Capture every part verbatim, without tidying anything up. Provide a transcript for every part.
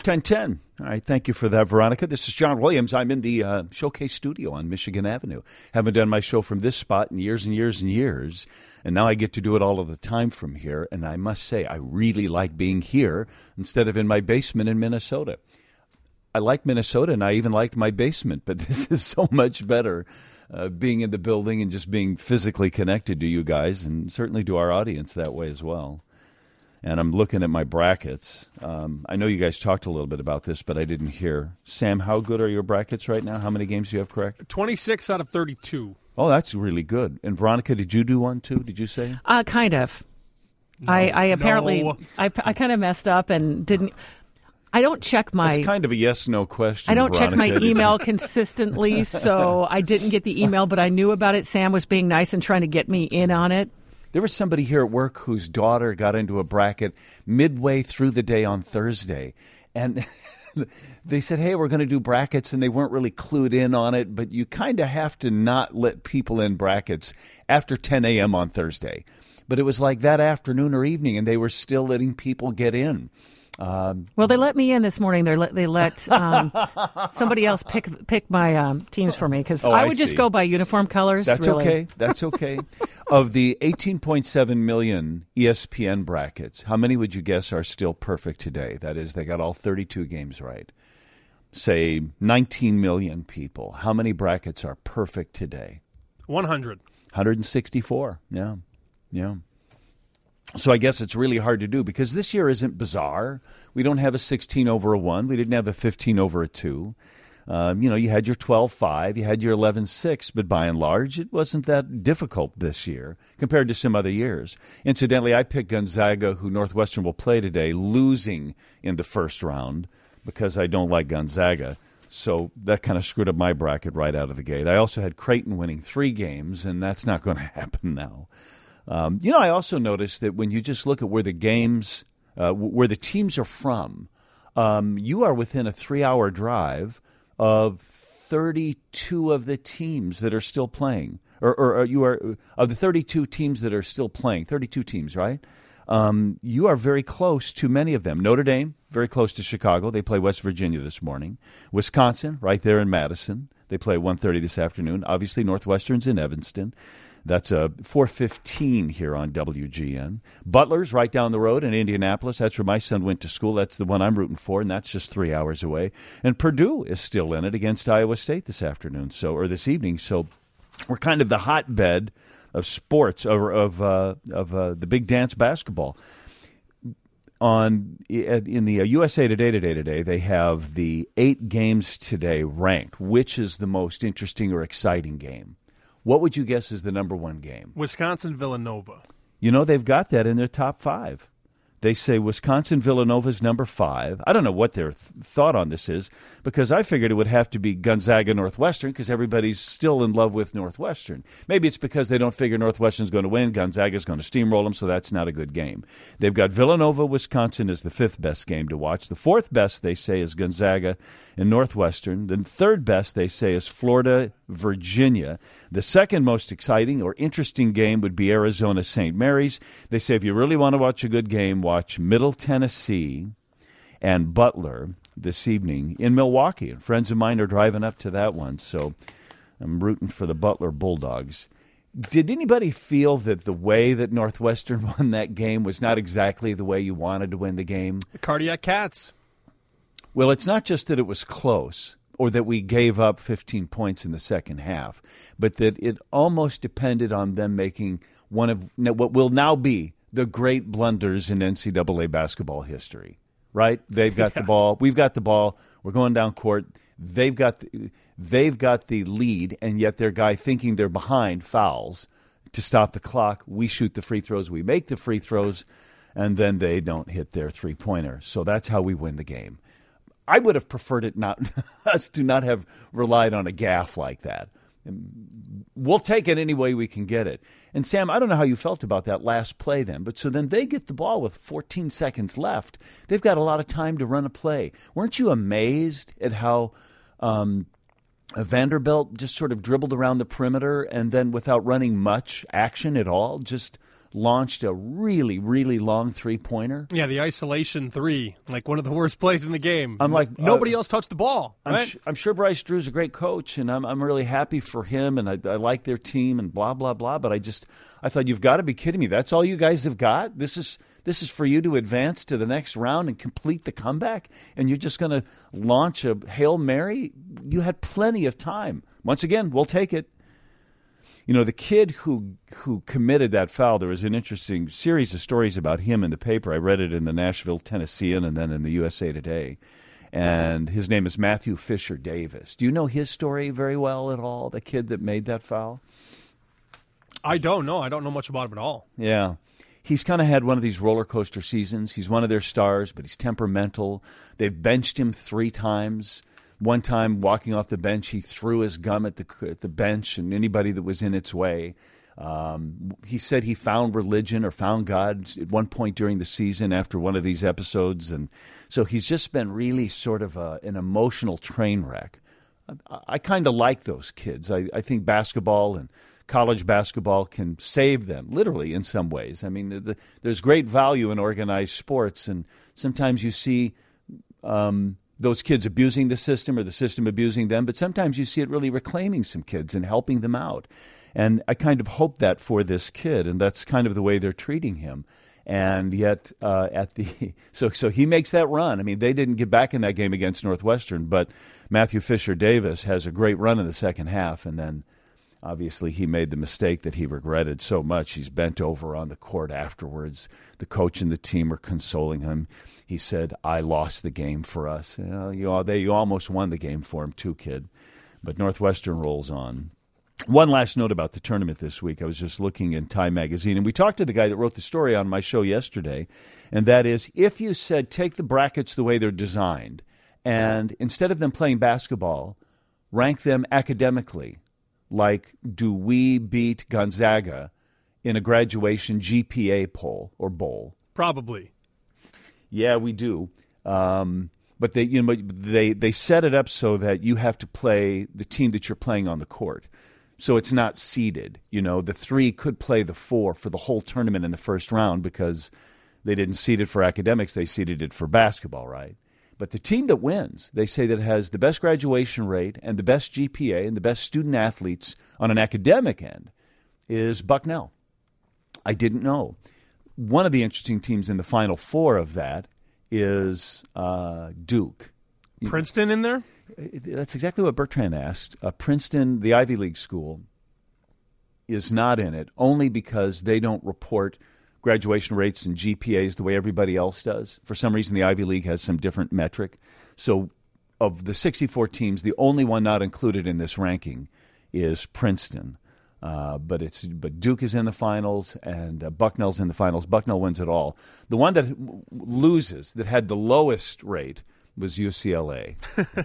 ten ten. All right, thank you for that, Veronica. This is John Williams. I'm in the uh, Showcase studio on Michigan Avenue. Haven't done my show from this spot in years and years and years, and now I get to do it all of the time from here, and I must say I really like being here instead of in my basement in Minnesota. I like Minnesota, and I even liked my basement, but this is so much better uh, being in the building and just being physically connected to you guys, and certainly to our audience that way as well. And I'm looking at my brackets. Um, I know you guys talked a little bit about this, but I didn't hear. Sam, how good are your brackets right now? How many games do you have correct? twenty-six out of thirty-two. Oh, that's really good. And Veronica, did you do one too? Did you say? Uh, kind of. No, I, I apparently, no. I, I kind of messed up and didn't. I don't check my. It's kind of a yes/no question. I don't Veronica. check my email consistently, so I didn't get the email, but I knew about it. Sam was being nice and trying to get me in on it. There was somebody here at work whose daughter got into a bracket midway through the day on Thursday. And they said, hey, we're going to do brackets, and they weren't really clued in on it, but you kind of have to not let people in brackets after ten a.m. on Thursday. But it was like that afternoon or evening, and they were still letting people get in. Um, well, they let me in this morning. They let they let um, somebody else pick pick my um, teams for me because oh, I I would just see. go by uniform colors. That's really. okay. That's okay. Of the eighteen point seven million E S P N brackets, how many would you guess are still perfect today? That is, they got all thirty-two games right. Say nineteen million people. How many brackets are perfect today? one hundred. one hundred sixty-four. Yeah. Yeah. So I guess it's really hard to do because this year isn't bizarre. We don't have a sixteen over a one. We didn't have a fifteen over a two. Um, you know, you had your twelve five, you had your eleven six, but by and large, it wasn't that difficult this year compared to some other years. Incidentally, I picked Gonzaga, who Northwestern will play today, losing in the first round because I don't like Gonzaga. So that kind of screwed up my bracket right out of the gate. I also had Creighton winning three games, and that's not going to happen now. Um, you know, I also noticed that when you just look at where the games, uh, where the teams are from, um, you are within a three-hour drive of thirty-two of the teams that are still playing. Or, or, or you are, of the thirty-two teams that are still playing, thirty-two teams, right? Um, you are very close to many of them. Notre Dame, very close to Chicago. They play West Virginia this morning. Wisconsin, right there in Madison. They play at one thirty this afternoon. Obviously, Northwestern's in Evanston. That's a four fifteen here on W G N. Butler's right down the road in Indianapolis. That's where my son went to school. That's the one I'm rooting for, and that's just three hours away. And Purdue is still in it against Iowa State this afternoon, so or this evening. So we're kind of the hotbed of sports, of of, uh, of uh, the big dance basketball. On in the U S A Today today today, they have the eight games today ranked. Which is the most interesting or exciting game? What would you guess is the number one game? Wisconsin-Villanova. You know, they've got that in their top five. They say Wisconsin-Villanova's number five. I don't know what their th- thought on this is because I figured it would have to be Gonzaga-Northwestern because everybody's still in love with Northwestern. Maybe it's because they don't figure Northwestern's going to win. Gonzaga's going to steamroll them, so that's not a good game. They've got Villanova-Wisconsin as the fifth best game to watch. The fourth best, they say, is Gonzaga and Northwestern. The third best, they say, is Florida-Virginia. The second most exciting or interesting game would be Arizona-Saint Mary's. They say if you really want to watch a good game, watch Middle Tennessee and Butler this evening in Milwaukee. And friends of mine are driving up to that one, so I'm rooting for the Butler Bulldogs. Did anybody feel that the way that Northwestern won that game was not exactly the way you wanted to win the game? The Cardiac Cats. Well, it's not just that it was close or that we gave up fifteen points in the second half, but that it almost depended on them making one of what will now be the great blunders in N C double A basketball history, right? They've got yeah. the ball. We've got the ball. We're going down court. They've got the, they've got the lead, and yet their guy thinking they're behind fouls to stop the clock. We shoot the free throws. We make the free throws, and then they don't hit their three-pointer. So that's how we win the game. I would have preferred it not us to not have relied on a gaffe like that. We'll take it any way we can get it. And, Sam, I don't know how you felt about that last play then, but so then they get the ball with fourteen seconds left. They've got a lot of time to run a play. Weren't you amazed at how um, Vanderbilt just sort of dribbled around the perimeter and then without running much action at all, just launched a really, really long three-pointer. Yeah, the isolation three, like one of the worst plays in the game. I'm like, Nobody uh, else touched the ball, I'm, right? sh- I'm sure Bryce Drew's a great coach, and I'm I'm really happy for him, and I, I like their team, and blah blah blah. But I just I thought, you've got to be kidding me. That's all you guys have got. This is this is for you to advance to the next round and complete the comeback, and you're just going to launch a Hail Mary. You had plenty of time. Once again, we'll take it. You know, the kid who who committed that foul, there was an interesting series of stories about him in the paper. I read it in the Nashville Tennessean and then in the U S A Today. And his name is Matthew Fisher Davis. Do you know his story very well at all, the kid that made that foul? I don't know. I don't know much about him at all. Yeah. He's kind of had one of these roller coaster seasons. He's one of their stars, but he's temperamental. They've benched him three times. One time, walking off the bench, he threw his gum at the at the bench and anybody that was in its way. Um, he said he found religion or found God at one point during the season after one of these episodes. And so he's just been really sort of a, an emotional train wreck. I, I kind of like those kids. I, I think basketball and college basketball can save them, literally, in some ways. I mean, the, the, there's great value in organized sports, and sometimes you see um, those kids abusing the system or the system abusing them, but sometimes you see it really reclaiming some kids and helping them out. And I kind of hope that for this kid, and that's kind of the way they're treating him. And yet, uh, at the so so he makes that run. I mean, they didn't get back in that game against Northwestern, but Matthew Fisher Davis has a great run in the second half, and then obviously he made the mistake that he regretted so much. He's bent over on the court afterwards. The coach and the team are consoling him. He said, "I lost the game for us." You know, you, they, you almost won the game for him too, kid. But Northwestern rolls on. One last note about the tournament this week. I was just looking in Time Magazine, and we talked to the guy that wrote the story on my show yesterday, and that is, if you said take the brackets the way they're designed, and instead of them playing basketball, rank them academically, like do we beat Gonzaga in a graduation G P A poll or bowl? Probably. Yeah, we do. Um, but they, you know, they they set it up so that you have to play the team that you're playing on the court. So it's not seeded. You know, the three could play the four for the whole tournament in the first round because they didn't seed it for academics. They seeded it for basketball, right? But the team that wins, they say that has the best graduation rate and the best G P A and the best student athletes on an academic end is Bucknell. I didn't know. One of the interesting teams in the Final Four of that is uh, Duke. Princeton in there? That's exactly what Bertrand asked. Uh, Princeton, the Ivy League school, is not in it only because they don't report graduation rates and G P As the way everybody else does. For some reason, the Ivy League has some different metric. So of the sixty-four teams, the only one not included in this ranking is Princeton. Uh, but it's but Duke is in the finals and uh, Bucknell's in the finals. Bucknell wins it all. The one that loses, that had the lowest rate, was U C L A.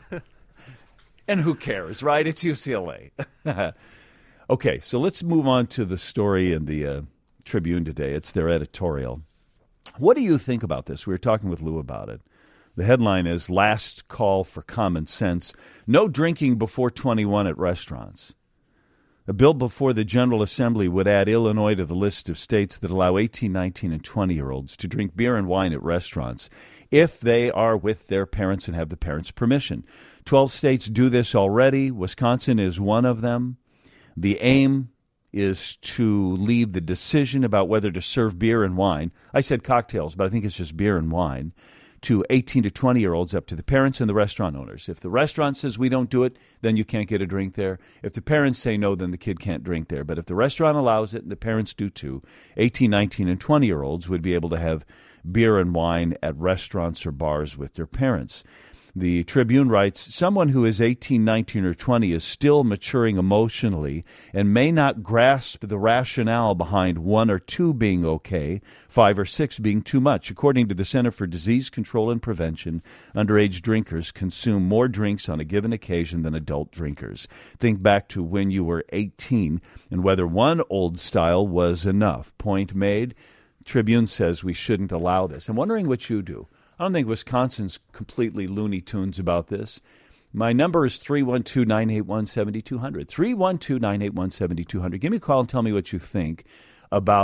And who cares, right? It's U C L A. Okay, so let's move on to the story in the uh, Tribune today. It's their editorial. What do you think about this? We were talking with Lou about it. The headline is, "Last Call for Common Sense. No drinking before twenty-one at restaurants." A bill before the General Assembly would add Illinois to the list of states that allow eighteen, nineteen, and twenty-year-olds to drink beer and wine at restaurants if they are with their parents and have the parents' permission. Twelve states do this already. Wisconsin is one of them. The aim is to leave the decision about whether to serve beer and wine, I said cocktails, but I think it's just beer and wine, to eighteen to twenty-year-olds up to the parents and the restaurant owners. If the restaurant says we don't do it, then you can't get a drink there. If the parents say no, then the kid can't drink there. But if the restaurant allows it and the parents do too, eighteen, nineteen, and twenty-year-olds would be able to have beer and wine at restaurants or bars with their parents. The Tribune writes, "Someone who is eighteen, nineteen, or twenty is still maturing emotionally and may not grasp the rationale behind one or two being okay, five or six being too much. According to the Center for Disease Control and Prevention, underage drinkers consume more drinks on a given occasion than adult drinkers. Think back to when you were eighteen and whether one old style was enough." Point made. Tribune says we shouldn't allow this. I'm wondering what you do. I don't think Wisconsin's completely Looney Tunes about this. My number is three one two, nine eight one, seven two zero zero. three one two, nine eight one, seven two zero zero. Give me a call and tell me what you think about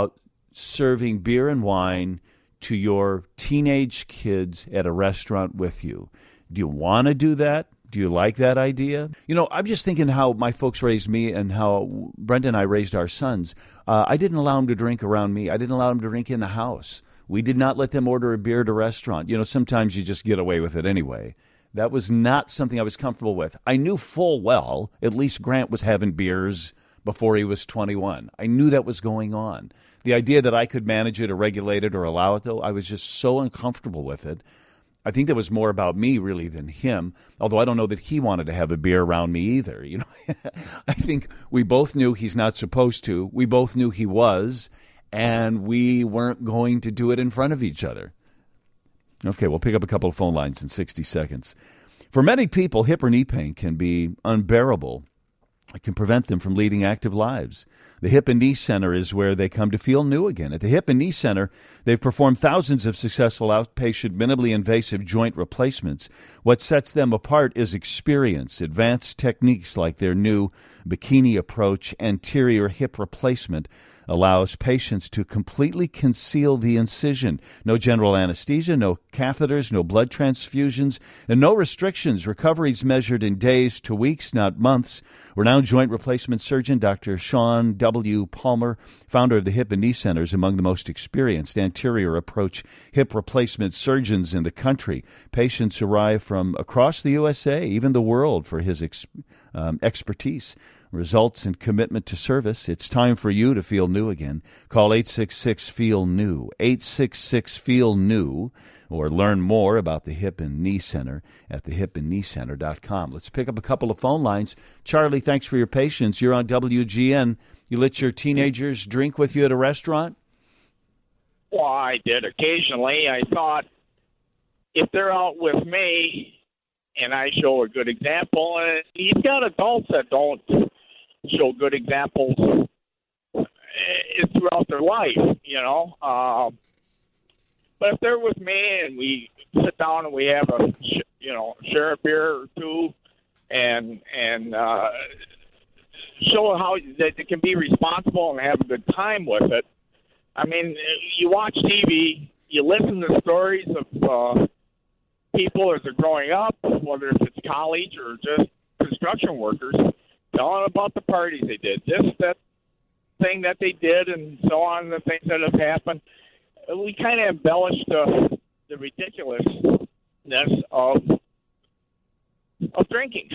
serving beer and wine to your teenage kids at a restaurant with you. Do you want to do that? Do you like that idea? You know, I'm just thinking how my folks raised me and how Brenda and I raised our sons. Uh, I didn't allow them to drink around me. I didn't allow them to drink in the house. We did not let them order a beer at a restaurant. You know, sometimes you just get away with it anyway. That was not something I was comfortable with. I knew full well at least Grant was having beers before he was twenty-one. I knew that was going on. The idea that I could manage it or regulate it or allow it, though, I was just so uncomfortable with it. I think that was more about me, really, than him, although I don't know that he wanted to have a beer around me either. You know, I think we both knew he's not supposed to. We both knew he was, and we weren't going to do it in front of each other. Okay, we'll pick up a couple of phone lines in sixty seconds. For many people, hip or knee pain can be unbearable. It can prevent them from leading active lives. The Hip and Knee Center is where they come to feel new again. At the Hip and Knee Center, they've performed thousands of successful outpatient, minimally invasive joint replacements. What sets them apart is experience, advanced techniques like their new bikini approach. Anterior hip replacement allows patients to completely conceal the incision. No general anesthesia, no catheters, no blood transfusions, and no restrictions. Recovery's measured in days to weeks, not months. Renowned joint replacement surgeon Doctor Sean W. Palmer, founder of the Hip and Knee Center, is among the most experienced anterior approach hip replacement surgeons in the country. Patients arrive from across the U S A, even the world, for his ex- um, expertise. Results and commitment to service. It's time for you to feel new again. Call eight six six, feel new, eight six six, feel new, or learn more about the Hip and Knee Center at the hip and knee center dot com. Let's pick up a couple of phone lines. Charlie, thanks for your patience. You're on W G N. You let your teenagers drink with you at a restaurant? Well, I did occasionally. I thought if they're out with me and I show a good example, and you've got adults that don't show good examples throughout their life, you know. Um, but if they're with me and we sit down and we have a, you know, share a beer or two, and and uh, show how that they can be responsible and have a good time with it. I mean, you watch T V, you listen to stories of uh, people as they're growing up, whether if it's college or just construction workers, telling about the parties they did, this, that thing that they did, and so on, the things that have happened. We kind of embellish the, the ridiculousness of of drinking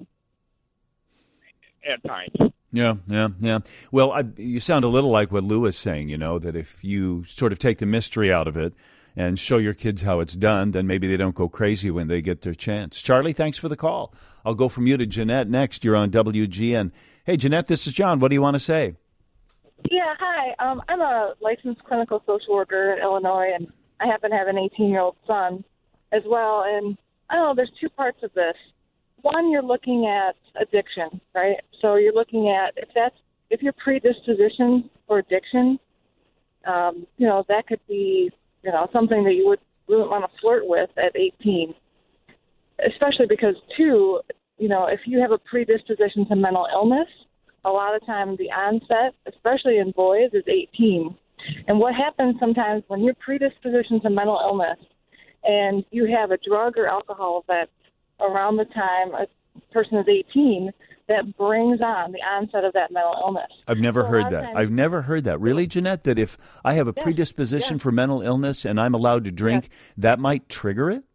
at times. Yeah, yeah, yeah. Well, I, you sound a little like what Lou is saying, you know, that if you sort of take the mystery out of it and show your kids how it's done, then maybe they don't go crazy when they get their chance. Charlie, thanks for the call. I'll go from you to Jeanette next. You're on W G N. Hey, Jeanette, this is John. What do you want to say? Yeah, hi. Um, I'm a licensed clinical social worker in Illinois, and I happen to have an eighteen-year-old son as well. And I don't know, there's two parts of this. One, you're looking at addiction, right? So you're looking at if that's if your predisposition for addiction, um, you know, that could be, you know, something that you would wouldn't want to flirt with at eighteen, especially because, two, you know, if you have a predisposition to mental illness, a lot of time the onset, especially in boys, is eighteen. And what happens sometimes when you're predisposition to mental illness and you have a drug or alcohol event around the time a person is eighteen, that brings on the onset of that mental illness. I've never so heard that. Times, I've never heard that. Really, Jeanette, that if I have a yes, predisposition yes. for mental illness and I'm allowed to drink, yes. that might trigger it?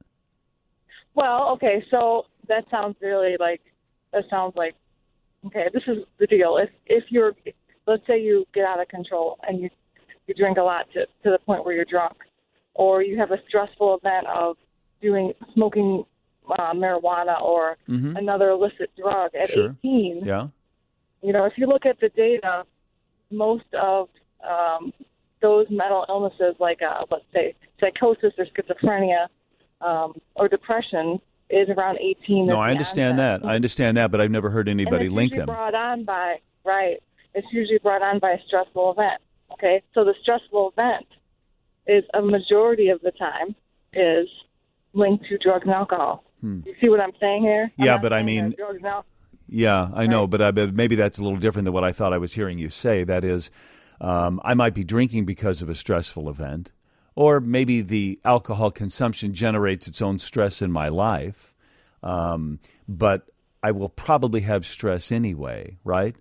Well, okay, so that sounds really like, that sounds like, okay, this is the deal. If if you're, let's say you get out of control and you, you drink a lot to, to the point where you're drunk, or you have a stressful event of doing, smoking uh, marijuana or mm-hmm. another illicit drug at sure. eighteen, yeah. you know, if you look at the data, most of um, those mental illnesses like, uh, let's say, psychosis or schizophrenia um, or depression is around eighteen. No, I understand onset. that. I understand that, but I've never heard anybody and it's link usually them. brought on by, right, it's usually brought on by a stressful event, okay? So the stressful event is a majority of the time is linked to drugs and alcohol. Hmm. You see what I'm saying here? Yeah, I'm but I mean, drugs and alcohol. yeah, I know, right. but I, but maybe that's a little different than what I thought I was hearing you say. That is, Um, I might be drinking because of a stressful event, or maybe the alcohol consumption generates its own stress in my life, um, but I will probably have stress anyway, right?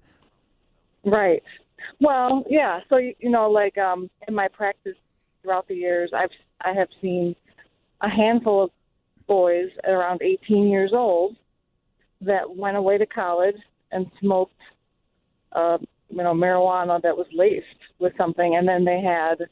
Right. Well, yeah. So, you you know, like um, in my practice throughout the years, I've I have seen a handful of boys at around eighteen years old that went away to college and smoked, uh, you know, marijuana that was laced with something, and then they had,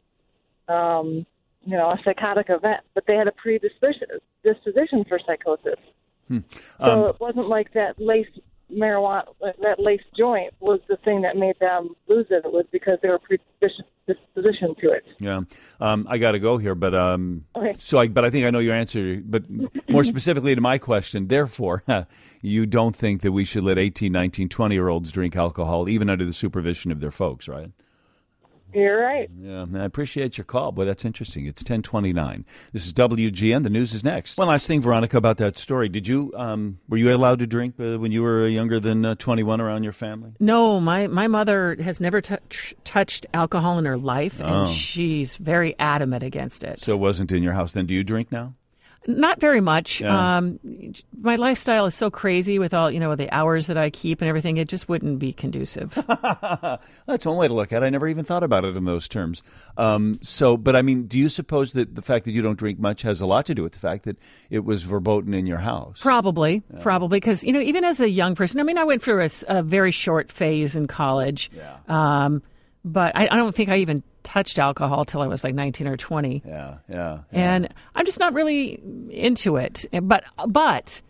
um, you know, a psychotic event, but they had a predisposition disposition for psychosis. Hmm. So Um, it wasn't like that laced marijuana, that laced joint was the thing that made them lose it. It was because they were predispositioned to it. Yeah, um, I got to go here, but um, Okay. so I, but I think I know your answer. But more specifically to my question, therefore, you don't think that we should let eighteen, nineteen, twenty year olds drink alcohol, even under the supervision of their folks, right? You're right. Yeah, I appreciate your call. Boy, that's interesting. It's ten twenty-nine. This is W G N. The news is next. One last thing, Veronica, about that story. Did you, um, were you allowed to drink uh, when you were younger than uh, twenty-one around your family? No, my, my mother has never touch, touched alcohol in her life, and Oh. she's very adamant against it. So it wasn't in your house. Then do you drink now? Not very much. Yeah. Um, my lifestyle is so crazy with all, you know, the hours that I keep and everything. It just wouldn't be conducive. That's one way to look at it. I never even thought about it in those terms. Um, so, but I mean, do you suppose that the fact that you don't drink much has a lot to do with the fact that it was verboten in your house? Probably, probably. Because, you know, even as a young person, I mean, I went through a, s- a very short phase in college. Yeah. Um, but I, I don't think I even touched alcohol till I was like nineteen or twenty. Yeah, yeah. yeah. And I'm just not really into it. But but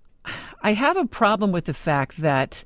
I have a problem with the fact that,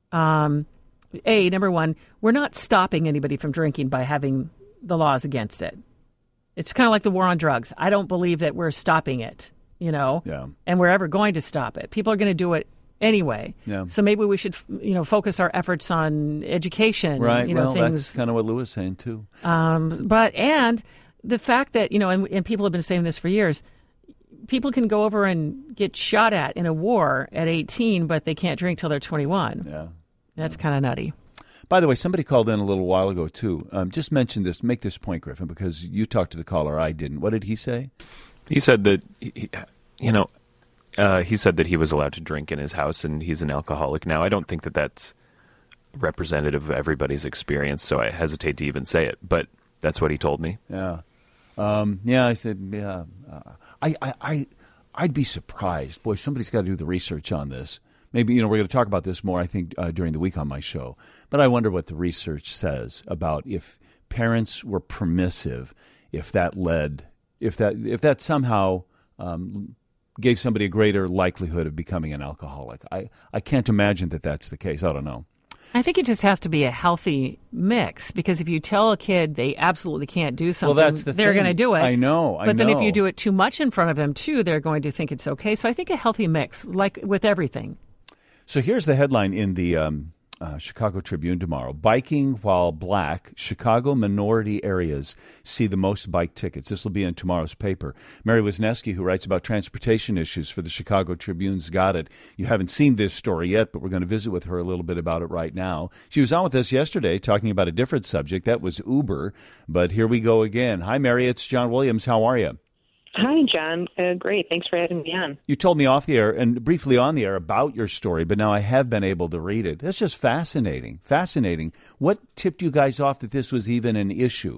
um, A, number one, we're not stopping anybody from drinking by having the laws against it. It's kind of like the war on drugs. I don't believe that we're stopping it, you know, Yeah. and we're ever going to stop it. People are going to do it anyway. Yeah. So maybe we should, you know, focus our efforts on education. Right. You know, well, things. that's kind of what Lou was saying, too. Um, but and the fact that, you know, and, and people have been saying this for years, people can go over and get shot at in a war at eighteen, but they can't drink till they're twenty-one. Yeah. That's kind of nutty. By the way, somebody called in a little while ago, too. Um, just mention this, make this point, Griffin, because you talked to the caller, I didn't. What did he say? He said that, he, you know, uh, he said that he was allowed to drink in his house and he's an alcoholic now. I don't think that that's representative of everybody's experience, so I hesitate to even say it, but that's what he told me. Yeah. Um, yeah, I said, yeah. Uh, I, I, I, I'd be surprised. Boy, somebody's got to do the research on this. Maybe, you know, we're going to talk about this more, I think, uh, during the week on my show. But I wonder what the research says about if parents were permissive, if that led, if that, if that somehow um, gave somebody a greater likelihood of becoming an alcoholic. I, I can't imagine that that's the case. I don't know. I think it just has to be a healthy mix, because if you tell a kid they absolutely can't do something, Well, that's the they're thing. going to do it. I know, I But then if you know. do it too much in front of them, too, they're going to think it's okay. So I think a healthy mix, like with everything. So here's the headline in the um, uh, Chicago Tribune tomorrow. Biking while black, Chicago minority areas see the most bike tickets. This will be in tomorrow's paper. Mary Wisniewski, who writes about transportation issues for the Chicago Tribune's got it. You haven't seen this story yet, but we're going to visit with her a little bit about it right now. She was on with us yesterday talking about a different subject. That was Uber. But here we go again. Hi, Mary. It's John Williams. How are you? Hi, John. Uh, great. Thanks for having me on. You told me off the air and briefly on the air about your story, but now I have been able to read it. That's just fascinating. Fascinating. What tipped you guys off that this was even an issue?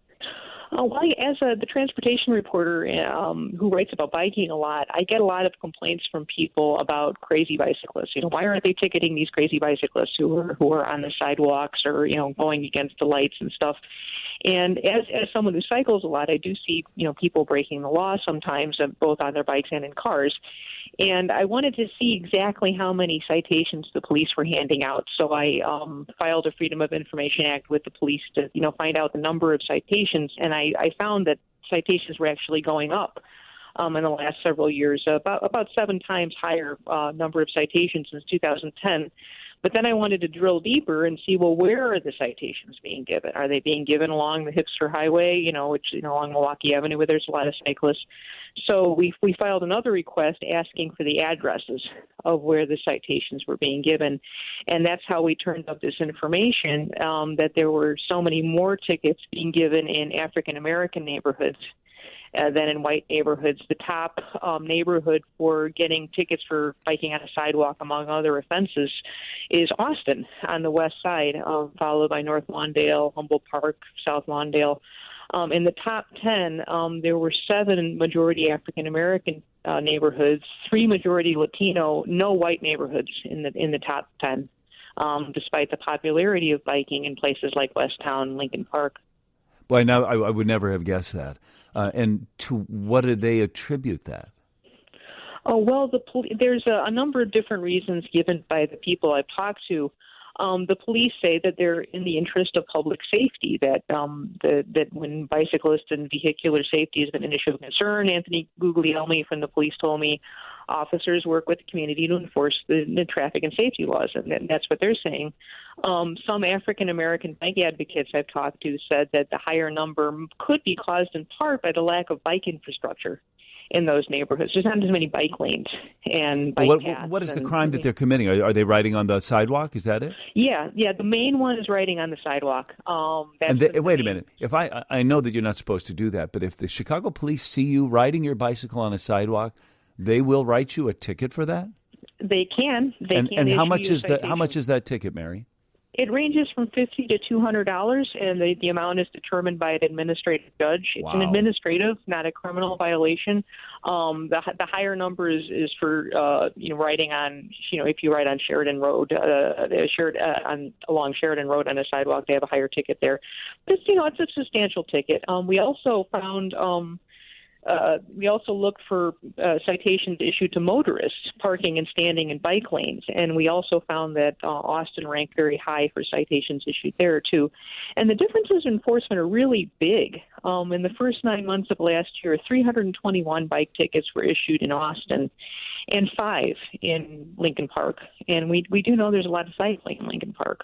Oh, well, as a, the transportation reporter um, who writes about biking a lot, I get a lot of complaints from people about crazy bicyclists. You know, why aren't they ticketing these crazy bicyclists who are who are on the sidewalks or, you know, going against the lights and stuff? And as as someone who cycles a lot, I do see, you know, people breaking the law sometimes, uh, both on their bikes and in cars. And I wanted to see exactly how many citations the police were handing out. So I um, filed a Freedom of Information Act with the police to, you know, find out the number of citations. And I, I found that citations were actually going up um, in the last several years, about about seven times higher uh, number of citations since two thousand ten. But then I wanted to drill deeper and see, well, where are the citations being given? Are they being given along the Hipster Highway, you know, which, you know, along Milwaukee Avenue, where there's a lot of cyclists? So we we filed another request asking for the addresses of where the citations were being given. And that's how we turned up this information, um, that there were so many more tickets being given in African-American neighborhoods Uh, than in white neighborhoods. The top um, neighborhood for getting tickets for biking on a sidewalk, among other offenses, is Austin on the west side, um, followed by North Lawndale, Humboldt Park, South Lawndale. Um, in the top ten, um, there were seven majority African-American uh, neighborhoods, three majority Latino, no white neighborhoods in the in the top ten, um, despite the popularity of biking in places like Westtown, Lincoln Park. Boy, now I, I would never have guessed that. Uh, and to what do they attribute that? Oh, well, the pol- there's a, a number of different reasons given by the people I've talked to. Um, the police say that they're in the interest of public safety, that um, the, that when bicyclist and vehicular safety has been an issue of concern. Anthony Guglielmi from the police told me officers work with the community to enforce the, the traffic and safety laws, and that's what they're saying. Um, some African-American bike advocates I've talked to said that the higher number could be caused in part by the lack of bike infrastructure in those neighborhoods. There's not as many bike lanes and bike well, what, paths. What is the and, crime that they're committing? Are, are they riding on the sidewalk? Is that it? Yeah, yeah. The main one is riding on the sidewalk. Um, that's and they, the wait main. a minute. If I I know that you're not supposed to do that, but if the Chicago police see you riding your bicycle on a sidewalk, they will write you a ticket for that? They can. They and can and how issue much you a is that? How citation. much is that ticket, Mary? It ranges from fifty to two hundred dollars, and the, the amount is determined by an administrative judge. It's Wow. an administrative, not a criminal violation. Um, the the higher number is, is for uh, you know riding on you know if you ride on Sheridan Road, uh, Sheridan, uh, on along Sheridan Road on a sidewalk, they have a higher ticket there. But it's, you know it's a substantial ticket. Um, we also found. Um, Uh, we also look for uh, citations issued to motorists parking and standing in bike lanes, and we also found that uh, Austin ranked very high for citations issued there too. And the differences in enforcement are really big. Um, in the first nine months of last year, three hundred twenty-one bike tickets were issued in Austin, and five in Lincoln Park. And we we do know there's a lot of cycling in Lincoln Park.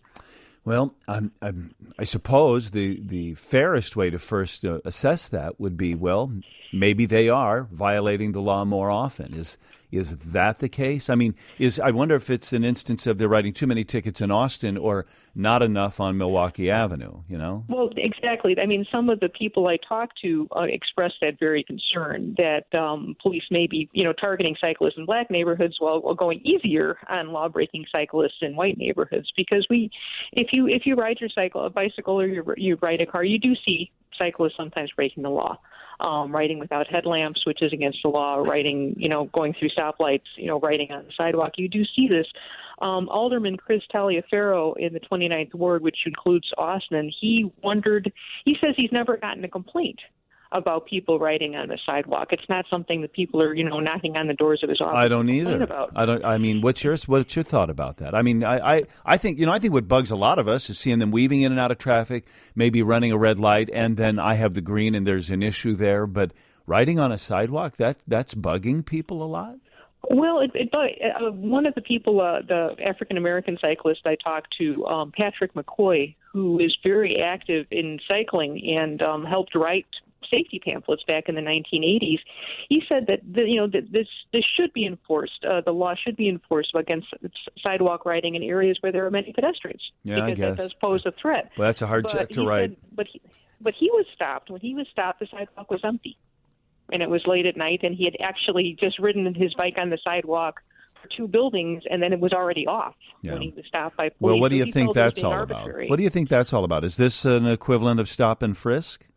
Well, I'm, I'm, I suppose the, the fairest way to first uh, assess that would be, well, maybe they are violating the law more often. Is is that the case? I mean, is I wonder if it's an instance of they're writing too many tickets in Austin or not enough on Milwaukee Avenue, you know? Well, exactly. I mean, some of the people I talked to uh, expressed that very concern that um, police may be, you know, targeting cyclists in black neighborhoods while, while going easier on law-breaking cyclists in white neighborhoods. Because we, if you if you ride your cycle, a bicycle, or you you ride a car, you do see cyclists sometimes breaking the law. Um, riding without headlamps, which is against the law, riding, you know, going through stoplights, you know, riding on the sidewalk. You do see this. Um, Alderman Chris Taliaferro in the twenty-ninth Ward, which includes Austin, he wondered, he says he's never gotten a complaint about people riding on the sidewalk. It's not something that people are, you know, knocking on the doors of his office. I don't either. About. I don't. I mean, what's yours? What's your thought about that? I mean, I, I, I think you know, I think what bugs a lot of us is seeing them weaving in and out of traffic, maybe running a red light, and then I have the green, and there's an issue there. But riding on a sidewalk, that that's bugging people a lot. Well, it, it, uh, one of the people, uh, the African-American cyclist I talked to, um, Patrick McCoy, who is very active in cycling and um, helped write safety pamphlets back in the nineteen eighties. He said that the, you know that this this should be enforced. Uh, the law should be enforced against sidewalk riding in areas where there are many pedestrians, Yeah, because I guess. that does pose a threat. Well, that's a hard but check to he write. said, but he, but he was stopped. When he was stopped, the sidewalk was empty, and it was late at night, and he had actually just ridden his bike on the sidewalk for two buildings, and then it was already off Yeah. when he was stopped by police. Well, what do So you he think felt it was that's being all arbitrary. about? What do you think that's all about? Is this an equivalent of stop and frisk?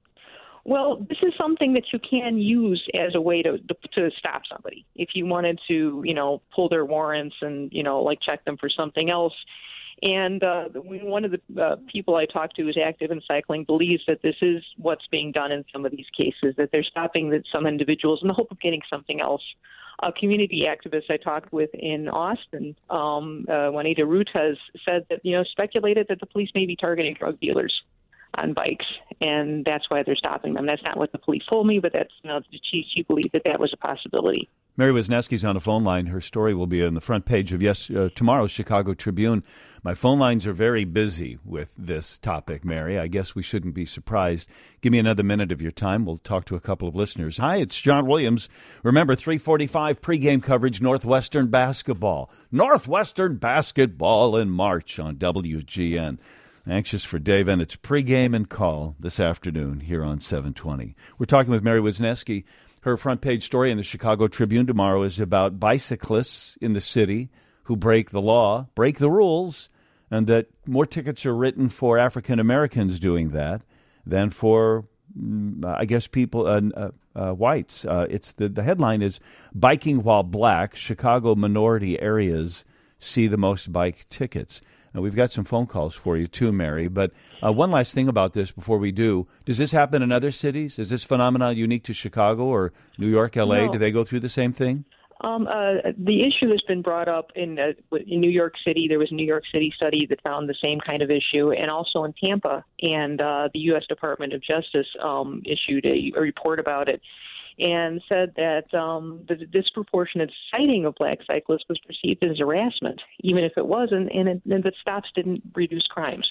Well, this is something that you can use as a way to to stop somebody. If you wanted to, you know, pull their warrants and, you know, like check them for something else. And uh, one of the uh, people I talked to who's active in cycling believes that this is what's being done in some of these cases, that they're stopping that some individuals in the hope of getting something else. A community activist I talked with in Austin, um, uh, Juanita Rutez, said that, you know, speculated that the police may be targeting drug dealers on bikes, and that's why they're stopping them. That's not what the police told me, but that's, you know, she, she believed that that was a possibility. Mary Wisniewski's on the phone line. Her story will be on the front page of yes uh, tomorrow's Chicago Tribune. My phone lines are very busy with this topic, Mary. I guess we shouldn't be surprised. Give me another minute of your time. We'll talk to a couple of listeners. Hi, it's John Williams. Remember, three forty-five pregame coverage, Northwestern basketball. Northwestern basketball in March on W G N. Anxious for Dave Ennet's pregame and call this afternoon here on seven twenty. We're talking with Mary Wisniewski. Her front page story in the Chicago Tribune tomorrow is about bicyclists in the city who break the law, break the rules, and that more tickets are written for African Americans doing that than for, I guess, people, uh, uh, uh, whites. Uh, it's the, the headline is Biking While Black, Chicago Minority Areas See the Most Bike Tickets. Now, we've got some phone calls for you, too, Mary. But uh, one last thing about this before we do. Does this happen in other cities? Is this phenomenon unique to Chicago or New York, L A? No. Do they go through the same thing? Um, uh, the issue has been brought up in uh, in New York City. There was a New York City study that found the same kind of issue, and also in Tampa. And uh, the U S Department of Justice um, issued a, a report about it and said that um, the disproportionate citing of black cyclists was perceived as harassment, even if it wasn't, and, it, and that stops didn't reduce crimes.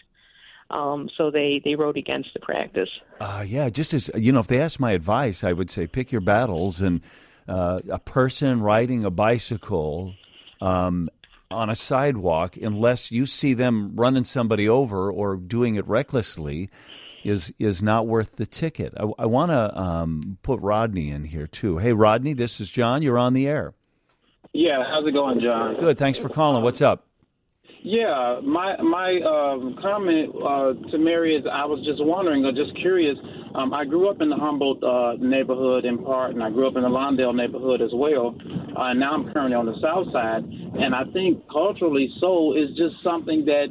Um, so they, they wrote against the practice. Uh, yeah, just as, you know, if they asked my advice, I would say pick your battles. And uh, a person riding a bicycle um, on a sidewalk, unless you see them running somebody over or doing it recklessly, is is not worth the ticket. I, I want to um, put Rodney in here, too. Hey, Rodney, this is John. You're on the air. Yeah, how's it going, John? Good. Thanks for calling. What's up? Yeah, my my um, comment uh, to Mary is I was just wondering, or just curious. Um, I grew up in the Humboldt uh, neighborhood in part, and I grew up in the Lawndale neighborhood as well. Uh, and now I'm currently on the south side. And I think culturally so is just something that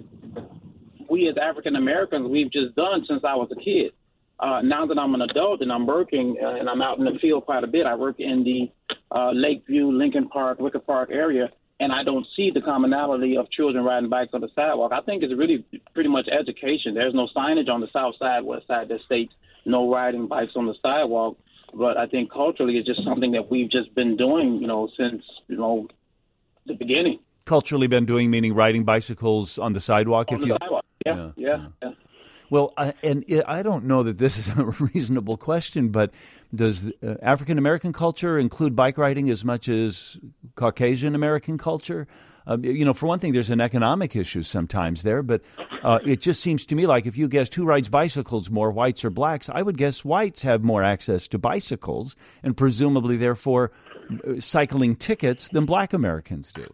we as African Americans, we've just done since I was a kid. Uh, now that I'm an adult and I'm working uh, and I'm out in the field quite a bit, I work in the uh, Lakeview, Lincoln Park, Wicker Park area, and I don't see the commonality of children riding bikes on the sidewalk. I think it's really pretty much education. There's no signage on the south side, west side that states no riding bikes on the sidewalk. But I think culturally it's just something that we've just been doing, you know, since, you know, the beginning. Culturally been doing, meaning riding bicycles on the sidewalk? On if the you sidewalk. Yeah, yeah, yeah. yeah. Well, I, and it, I don't know that this is a reasonable question, but does uh, African American culture include bike riding as much as Caucasian American culture? Uh, you know, for one thing, there's an economic issue sometimes there, but uh, it just seems to me like if you guessed who rides bicycles more, whites or blacks, I would guess whites have more access to bicycles and presumably, therefore, cycling tickets than black Americans do.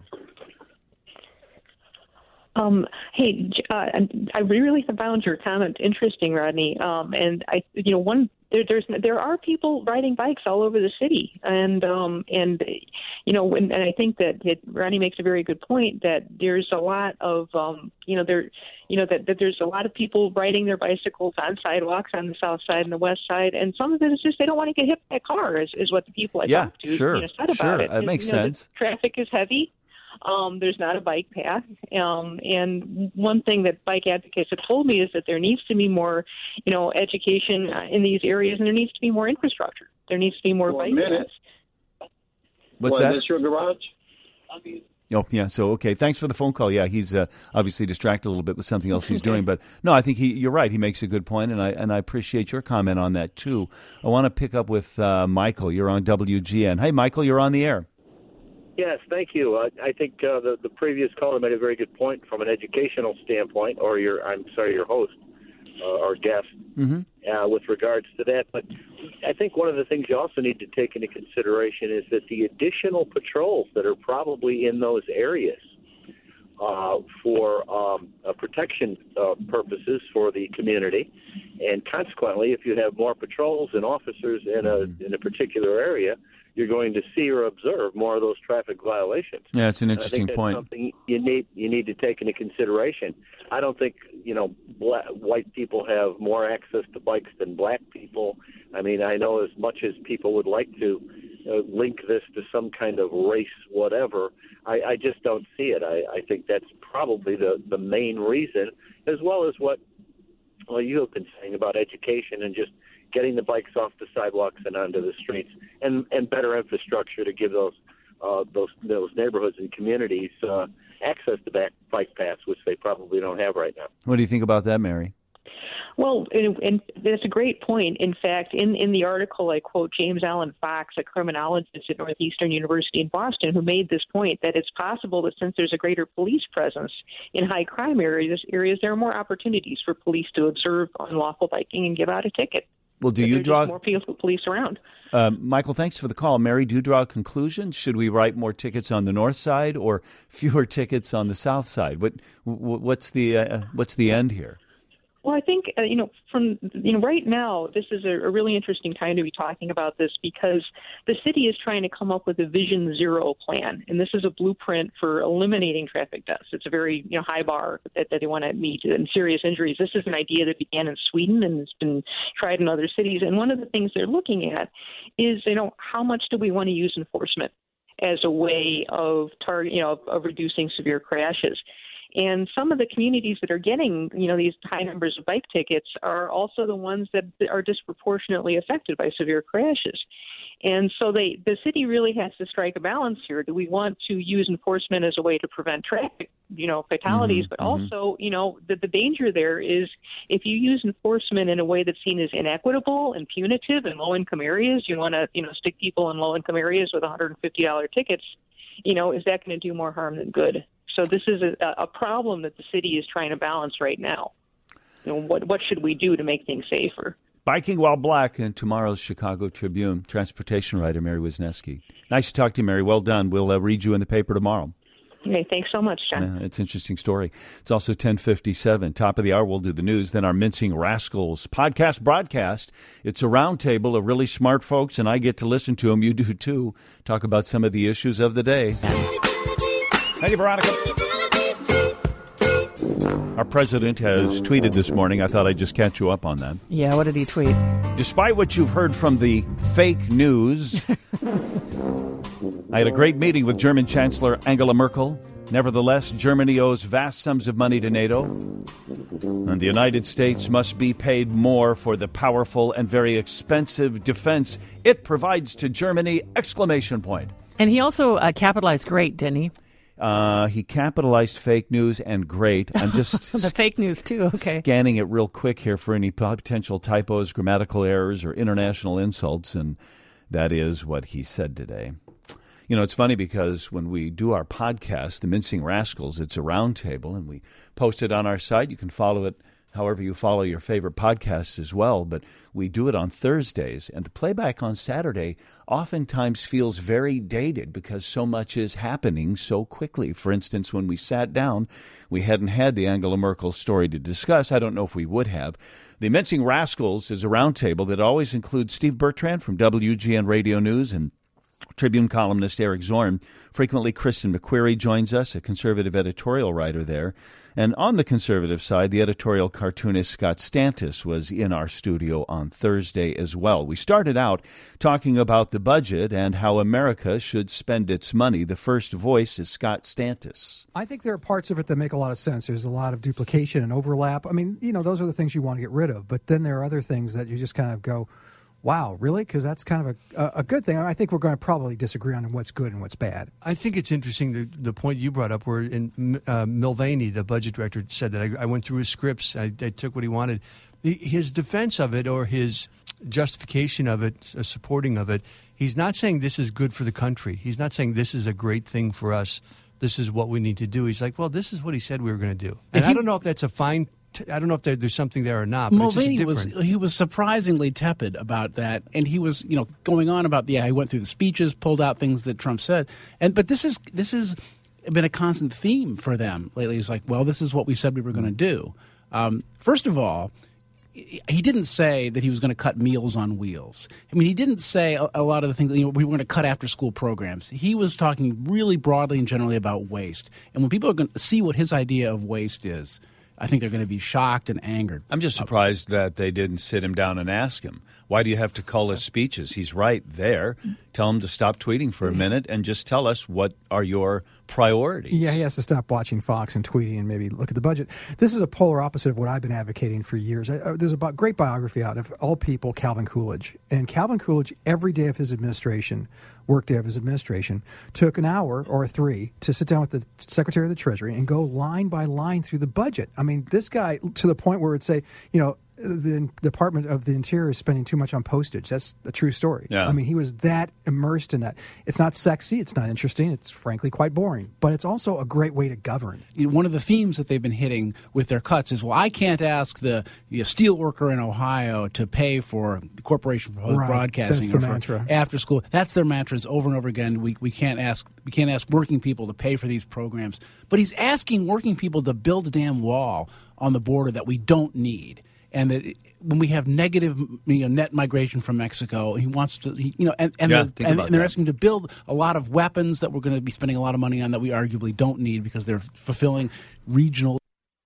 Um, hey, uh, I really found your comment interesting, Rodney. Um, and I, you know, one there, there's there are people riding bikes all over the city, and um, and you know, and, and I think that it, Rodney makes a very good point that there's a lot of um, you know, there, you know, that, that there's a lot of people riding their bicycles on sidewalks on the south side and the west side, and some of it is just they don't want to get hit by a car, is, is what the people I yeah, talked to sure, you know, said sure. about it. That makes you know, sense. Traffic is heavy. Um, there's not a bike path. Um, and one thing that bike advocates have told me is that there needs to be more, you know, education uh, in these areas, and there needs to be more infrastructure. There needs to be more One bike minute. paths. What's well, that? Is this your garage? Oh, yeah. So, okay. Thanks for the phone call. Yeah, he's uh, obviously distracted a little bit with something else he's doing. But no, I think he, you're right. He makes a good point, and I and I appreciate your comment on that, too. I want to pick up with uh, Michael. You're on W G N. Hey, Michael, you're on the air. Yes, thank you. I, I think uh, the, the previous caller made a very good point from an educational standpoint, or your, I'm sorry, your host uh, or guest, mm-hmm. uh, with regards to that. But I think one of the things you also need to take into consideration is that the additional patrols that are probably in those areas uh, for um, uh, protection uh, purposes for the community, and consequently, if you have more patrols and officers in a in a particular area, you're going to see or observe more of those traffic violations. Yeah, it's an And interesting I think that's point. Something you need you need to take into consideration. I don't think you know black, white people have more access to bikes than black people. I mean, I know as much as people would like to uh, link this to some kind of race, whatever. I, I just don't see it. I, I think that's probably the the main reason, as well as what well you have been saying about education and just getting the bikes off the sidewalks and onto the streets, and, and better infrastructure to give those uh, those those neighborhoods and communities uh, access to back bike paths, which they probably don't have right now. What do you think about that, Mary? Well, and, and that's a great point. In fact, in, in the article, I quote James Allen Fox, a criminologist at Northeastern University in Boston, who made this point that it's possible that since there's a greater police presence in high crime areas, areas there are more opportunities for police to observe unlawful biking and give out a ticket. Well, do but you draw more police around? Um, Michael, thanks for the call. Mary, do you draw a conclusion? Should we write more tickets on the north side or fewer tickets on the south side? What what's the uh, what's the end here? Well, I think, uh, you know, from, you know, right now, this is a, a really interesting time to be talking about this because the city is trying to come up with a Vision Zero plan. And this is a blueprint for eliminating traffic deaths. It's a very, you know, high bar that, that they want to meet and serious injuries. This is an idea that began in Sweden and has been tried in other cities. And one of the things they're looking at is, you know, how much do we want to use enforcement as a way of target, you know, of, of reducing severe crashes? And some of the communities that are getting, you know, these high numbers of bike tickets are also the ones that are disproportionately affected by severe crashes. And so they, the city really has to strike a balance here. Do we want to use enforcement as a way to prevent traffic, you know, fatalities? Mm-hmm, but mm-hmm. also, you know, the, the danger there is if you use enforcement in a way that's seen as inequitable and punitive in low-income areas, you want to, you know, stick people in low-income areas with one hundred fifty dollars tickets, you know, is that going to do more harm than good? So this is a, a problem that the city is trying to balance right now. You know, what what should we do to make things safer? Biking while black in tomorrow's Chicago Tribune. Transportation writer Mary Wisniewski. Nice to talk to you, Mary. Well done. We'll uh, read you in the paper tomorrow. Okay, thanks so much, John. Uh, it's an interesting story. It's also ten fifty-seven. Top of the hour, we'll do the news. Then our Mincing Rascals podcast broadcast. It's a roundtable of really smart folks, and I get to listen to them. You do, too. Talk about some of the issues of the day. Thank you, Veronica. Our president has tweeted this morning. I thought I'd just catch you up on that. Yeah, what did he tweet? Despite what you've heard from the fake news, I had a great meeting with German Chancellor Angela Merkel. Nevertheless, Germany owes vast sums of money to NATO, and the United States must be paid more for the powerful and very expensive defense it provides to Germany! Exclamation point. And he also uh, capitalized great, didn't he? Uh, he capitalized fake news and great. I'm just the fake news too. Okay, scanning it real quick here for any potential typos, grammatical errors, or international insults, and that is what he said today. You know, it's funny because when we do our podcast, The Mincing Rascals, it's a roundtable, and we post it on our site. You can follow it however you follow your favorite podcasts as well, but we do it on Thursdays, and the playback on Saturday oftentimes feels very dated because so much is happening so quickly. For instance, when we sat down, we hadn't had the Angela Merkel story to discuss. I don't know if we would have. The Mincing Rascals is a roundtable that always includes Steve Bertrand from W G N Radio News and Tribune columnist Eric Zorn. Frequently, Kristen McQuarrie joins us, a conservative editorial writer there. And on the conservative side, the editorial cartoonist Scott Stantis was in our studio on Thursday as well. We started out talking about the budget and how America should spend its money. The first voice is Scott Stantis. I think there are parts of it that make a lot of sense. There's a lot of duplication and overlap. I mean, you know, those are the things you want to get rid of. But then there are other things that you just kind of go, wow, really? Because that's kind of a, a good thing. I think we're going to probably disagree on what's good and what's bad. I think it's interesting, the, the point you brought up where in, uh, Mulvaney, the budget director, said that I, I went through his scripts, I, I took what he wanted. His defense of it or his justification of it, uh, supporting of it, he's not saying this is good for the country. He's not saying this is a great thing for us. This is what we need to do. He's like, well, this is what he said we were going to do. And he, I don't know if that's a fine I don't know if there, there's something there or not. But Mulvaney it's was he was surprisingly tepid about that, and he was you know going on about yeah he went through the speeches, pulled out things that Trump said, and but this is this has been a constant theme for them lately. It's like, well, this is what we said we were going to do. Um, first of all, he didn't say that he was going to cut Meals on Wheels. I mean, he didn't say a, a lot of the things, you know, we were going to cut after-school programs. He was talking really broadly and generally about waste. And when people are going to see what his idea of waste is, I think they're going to be shocked and angered. I'm just surprised that they didn't sit him down and ask him, why do you have to cull his speeches? He's right there. Tell him to stop tweeting for a minute and just tell us what are your priorities. Yeah, he has to stop watching Fox and tweeting and maybe look at the budget. This is a polar opposite of what I've been advocating for years. I, uh, there's a great biography out of all people, Calvin Coolidge. And Calvin Coolidge, every day of his administration, workday of his administration, took an hour or three to sit down with the Secretary of the Treasury and go line by line through the budget. I mean, this guy, to the point where it'd say, you know, the Department of the Interior is spending too much on postage. That's a true story. Yeah. I mean, he was that immersed in that. It's not sexy. It's not interesting. It's frankly quite boring. But it's also a great way to govern. You know, one of the themes that they've been hitting with their cuts is, well, I can't ask the, the steel worker in Ohio to pay for the Corporation for Public Right. Broadcasting. That's the or for mantra. After school. That's their mantras over and over again. We we can't ask we can't ask working people to pay for these programs. But he's asking working people to build a damn wall on the border that we don't need. And that it, when we have negative, you know, net migration from Mexico, he wants to, he, you know, and and, Yeah, the, think and, about and they're that. asking him to build a lot of weapons that we're going to be spending a lot of money on that we arguably don't need because they're fulfilling regional.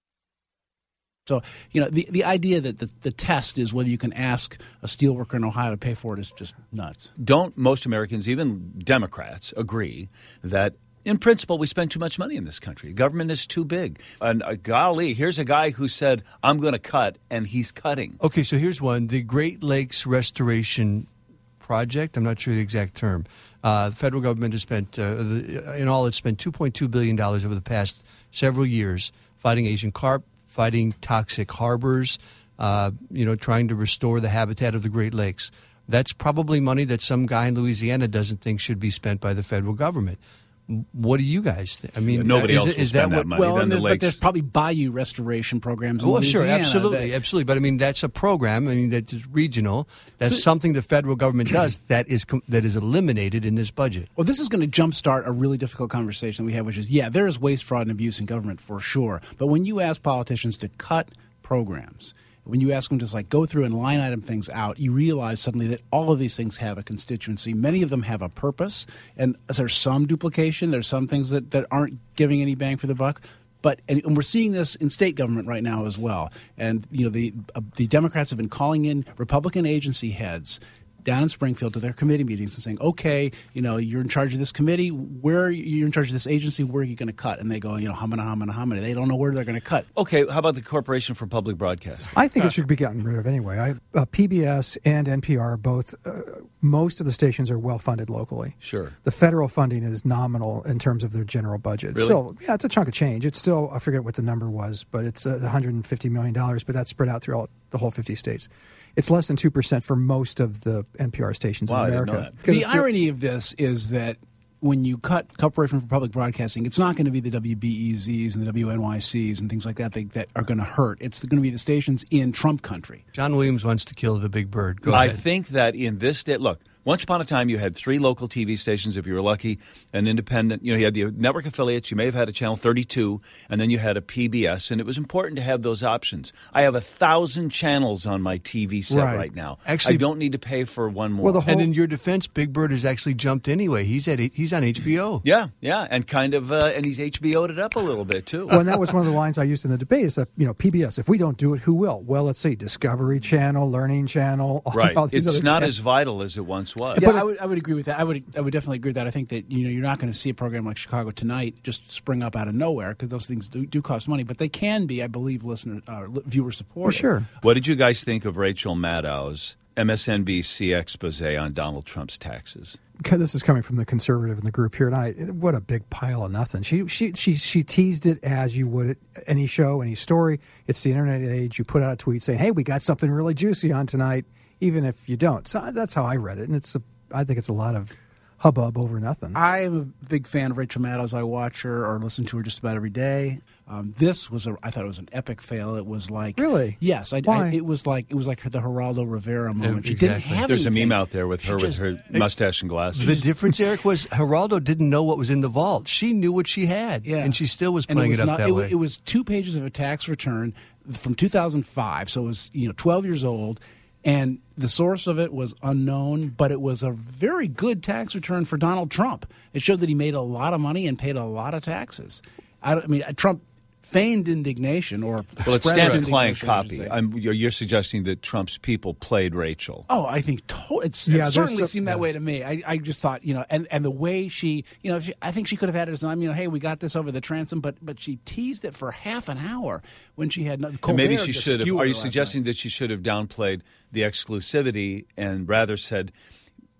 So, you know, the, the idea that the, the test is whether you can ask a steelworker in Ohio to pay for it is just nuts. Don't most Americans, even Democrats, agree that in principle we spend too much money in this country? Government is too big. And uh, golly, here's a guy who said, I'm going to cut, and he's cutting. Okay, so here's one. The Great Lakes Restoration Project, I'm not sure the exact term. Uh, the federal government has spent, uh, the, in all, it's spent two point two billion dollars over the past several years fighting Asian carp, fighting toxic harbors, uh, you know, trying to restore the habitat of the Great Lakes. That's probably money that some guy in Louisiana doesn't think should be spent by the federal government. What do you guys think? I mean, Nobody is, else it- will is spend that that what, money. Well, Then and the there's, but lakes- there's probably bayou restoration programs in Well, sure, Louisiana absolutely, that- absolutely. But I mean, that's a program. I mean, that's regional. That's something the federal government does that is com- that is eliminated in this budget. Well, this is going to jumpstart a really difficult conversation we have, which is, yeah, there is waste, fraud, and abuse in government for sure. But when you ask politicians to cut programs, when you ask them to just like go through and line item things out, you realize suddenly that all of these things have a constituency. Many of them have a purpose, and there's some duplication. There's some things that, that aren't giving any bang for the buck. But and, and we're seeing this in state government right now as well. And you know the uh, the Democrats have been calling in Republican agency heads down in Springfield to their committee meetings and saying, okay, you know, you're in charge of this committee. Where are you, you're in charge of this agency. Where are you going to cut? And they go, you know, hamana, hamana, hamana. They don't know where they're going to cut. Okay, how about the Corporation for Public Broadcasting? I think it should be gotten rid of anyway. I, uh, P B S and N P R both, uh, most of the stations are well funded locally. Sure. The federal funding is nominal in terms of their general budget. It's Really? Still, yeah, it's a chunk of change. It's still, I forget what the number was, but it's uh, one hundred fifty million dollars, but that's spread out through all, the whole fifty states. It's less than two percent for most of the N P R stations Wow, I in didn't America. know that. Because The it's a- irony of this is that when you cut Corporation for Public Broadcasting, it's not going to be the W B E Zs and the W N Y Cs and things like that that, that are going to hurt. It's going to be the stations in Trump country. John Williams wants to kill the big bird. Go I ahead. think that in this state, look, once upon a time you had three local T V stations, if you were lucky, an independent. You know, you had the network affiliates. You may have had a channel thirty-two, and then you had a P B S, and it was important to have those options. I have a thousand channels on my T V set Right. right, now. Actually- I don't need to pay for one more. Well, the whole- and in your defense, Big Bird has actually jumped anyway. He's at he's on H B O. yeah, yeah, and kind of, uh, and he's H B O'd it up a little bit too. Well, and that was one of the lines I used in the debate is that, you know, P B S, if we don't do it, who will? Well, let's see, Discovery Channel, Learning Channel, all, right, all these it's other not channels. as vital as it once was. Yeah, I would, I would agree with that. I would, I would definitely agree with that. I think that you know you're not going to see a program like Chicago Tonight just spring up out of nowhere because those things do, do cost money, but they can be, I believe, listener uh, li- viewer supported. Well, sure. What did you guys think of Rachel Maddow's M S N B C expose on Donald Trump's taxes? This is coming from the conservative in the group here, and I what a big pile of nothing. She she she she teased it as you would at any show, any story. It's the internet age. You put out a tweet saying, "Hey, we got something really juicy on tonight," even if you don't. So that's how I read it, and it's a, I think it's a lot of hubbub over nothing. I'm a big fan of Rachel Maddow. I watch her or listen to her just about every day. Um, this was a, I thought it was an epic fail. It was like Really? yes, I, Why? I, it was like it was like the Geraldo Rivera moment. She exactly. didn't have There's a anything. meme out there with her with her mustache and glasses. The difference, Eric, was Geraldo didn't know what was in the vault. She knew what she had, Yeah. and she still was And playing it, was up not- that it, way. wa- It was two pages of a tax return from two thousand five, so it was you know twelve years old, and the source of it was unknown, but it was a very good tax return for Donald Trump. It showed that he made a lot of money and paid a lot of taxes. I, don't- I mean, Trump feigned indignation or Well, it's expressed standard client indignation, I should copy. say. I'm, you're, you're suggesting that Trump's people played Rachel. Oh, I think to- it's, Yeah, it there's certainly some- seemed that yeah. way to me. I, I just thought, you know, and, and the way she, you know, she, I think she could have had it as, you know, hey, we got this over the transom, but but she teased it for half an hour when she had no. And maybe Colbert she just should have. skewered Are you her last suggesting that she should have downplayed the exclusivity and rather said,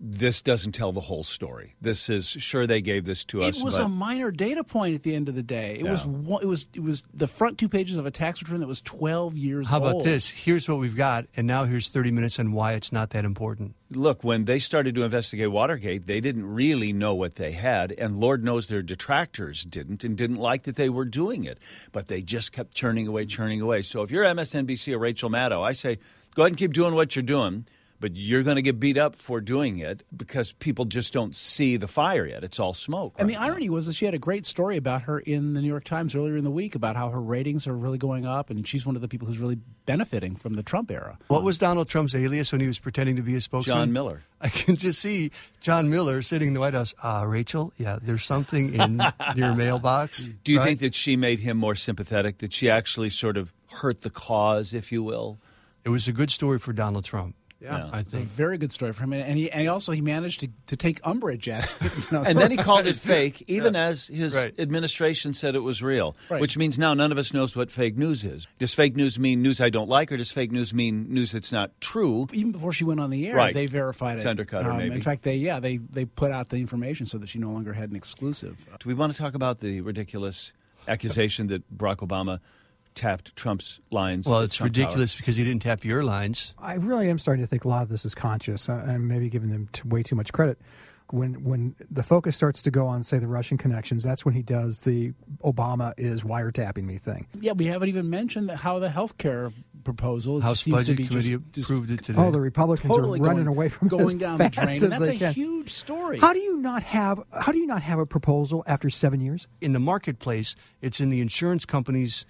this doesn't tell the whole story. This is sure they gave this to us. It was but, a minor data point at the end of the day. It Yeah. was one- it was it was the front two pages of a tax return that was twelve years How old. about this? Here's what we've got, and now here's thirty minutes on why it's not that important. Look, when they started to investigate Watergate, they didn't really know what they had, and Lord knows their detractors didn't and didn't like that they were doing it. But they just kept churning away, churning away. So if you're M S N B C or Rachel Maddow, I say go ahead and keep doing what you're doing. But you're going to get beat up for doing it because people just don't see the fire yet. It's all smoke. And the right now. irony was that she had a great story about her in the New York Times earlier in the week about how her ratings are really going up, and she's one of the people who's really benefiting from the Trump era. What was Donald Trump's alias when he was pretending to be a spokesman? John Miller. I can just see John Miller sitting in the White House. Uh, Rachel, yeah, there's something in your mailbox. Do you right? think that she made him more sympathetic, that she actually sort of hurt the cause, if you will? It was a good story for Donald Trump. Yeah, I it's a think. very good story for him, and he and he also he managed to, to take umbrage at it. You know, And so- then he called it fake, even Yeah. as his Right. administration said it was real, Right. which means now none of us knows what fake news is. Does fake news mean news I don't like, or does fake news mean news that's not true? Even before she went on the air, Right. they verified it. Tendercutter, Um, maybe. In fact, they yeah they they put out the information so that she no longer had an exclusive. Do we want to talk about the ridiculous accusation that Barack Obama tapped Trump's lines? Well, at it's Trump Tower? ridiculous because he didn't tap your lines. I really am starting to think a lot of this is conscious. uh, and maybe giving them t- way too much credit. When when the focus starts to go on, say, the Russian connections, that's when he does the Obama is wiretapping me thing. Yeah, we haven't even mentioned that how the health care proposal House seems to Budget be Committee just, just approved it today. Oh, the Republicans totally are running going, away from it going as down fast the drain, as and that's they a can. huge story. How do you not have? How do you not have a proposal after seven years? In the marketplace, it's in the insurance company's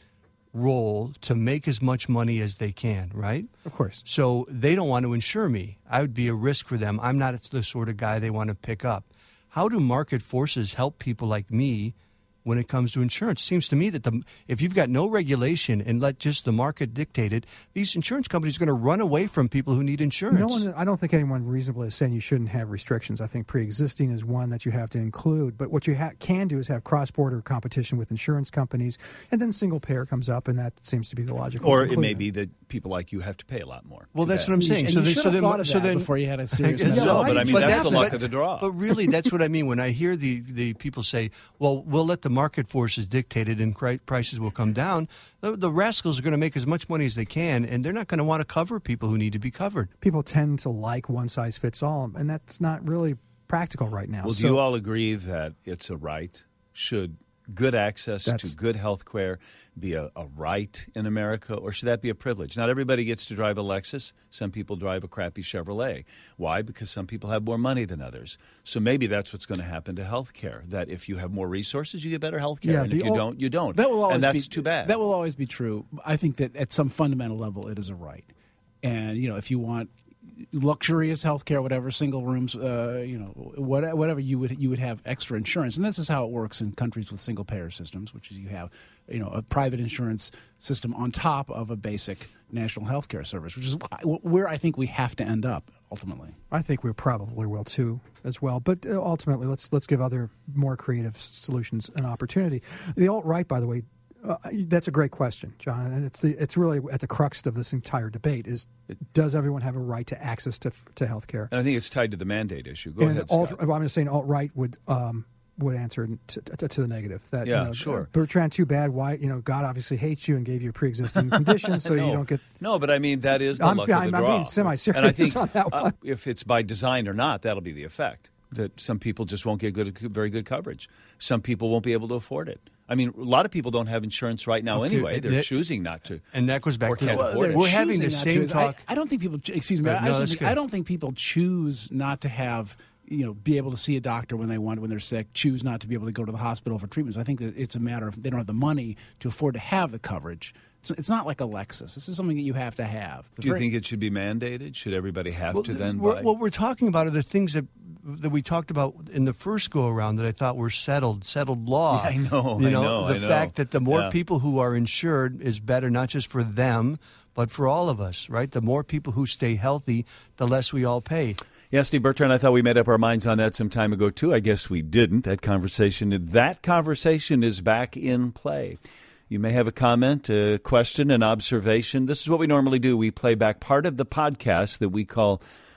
role to make as much money as they can, right? Of course. So they don't want to insure me. I would be a risk for them. I'm not the sort of guy they want to pick up. How do market forces help people like me when it comes to insurance? It seems to me that the if you've got no regulation and let just the market dictate it, these insurance companies are going to run away from people who need insurance. No one. I don't think anyone reasonably is saying you shouldn't have restrictions. I think pre-existing is one that you have to include. But what you ha- can do is have cross-border competition with insurance companies, and then single payer comes up, and that seems to be the logical. Or it conclusion. may be that people like you have to pay a lot more. Well, Too that's bad. what I'm saying. And so you they, should so have then, thought of so that then before you had a I serious guess No, so. but I mean, But that's that- the luck but- of the draw. But really, that's what I mean when I hear the, the people say, well, we'll let the market forces dictate it and cri- prices will come down. The, the rascals are going to make as much money as they can, and they're not going to want to cover people who need to be covered. People tend to like one size fits all, and that's not really practical right now. Well, do So- you all agree that it's a right? Should good access That's- to good health care be a, a right in America, or should that be a privilege? Not everybody gets to drive a Lexus. Some people drive a crappy Chevrolet. Why? Because some people have more money than others. So maybe that's what's going to happen to health care, that if you have more resources, you get better health care, Yeah, and the if you old- don't, you don't. That will always and that's be, too bad. That will always be true. I think that at some fundamental level, it is a right. And you know, if you want luxurious health care, whatever, single rooms, uh, you know, what, whatever, you would you would have extra insurance, and this is how it works in countries with single payer systems, which is you have, you know, a private insurance system on top of a basic national health care service, which is where I think we have to end up ultimately. I think we probably will too, as well. But uh, ultimately, let's let's give other more creative solutions an opportunity. The alt right, by the way, uh, that's a great question, John, and it's the it's really at the crux of this entire debate: is does everyone have a right to access to to health care? and I think it's tied to the mandate issue. Go and ahead, alt, Scott. I'm just saying alt right would um, would answer to, to, to the negative. That Yeah, you know, sure. Bertrand, too bad. Why you know God obviously hates you and gave you a pre-existing condition, so no, you don't get. No, but I mean, that is the I'm- luck of I'm- the I'm draw. being semi-serious And I think on that uh, one. if it's by design or not, that'll be the effect. That some people just won't get good, very good coverage. Some people won't be able to afford it. I mean, a lot of people don't have insurance right now Okay, anyway. and They're that- choosing not to. And that goes Or back to can't the, afford it. we're having the Choosing not same to. talk. I, I don't think people. Excuse me. Right, I, no, I that's think- good. I don't think people choose not to have. You know, be able to see a doctor when they want, when they're sick. Choose not to be able to go to the hospital for treatments. I think that it's a matter of they don't have the money to afford to have the coverage. It's, it's not like a Lexus. This is something that you have to have. Do you think it should be mandated? Should everybody have Well, to then we're- buy? what we're talking about are the things that that we talked about in the first go around that I thought were settled, settled law. Yeah, I know, You I know, know, the I know. fact that the more Yeah. people who are insured is better, not just for them, but for all of us, right? The more people who stay healthy, the less we all pay. Yeah, Steve Bertrand, I thought we made up our minds on that some time ago, too. I guess we didn't. That conversation, that conversation is back in play. You may have a comment, a question, an observation. This is what we normally do. We play back part of the podcast that we call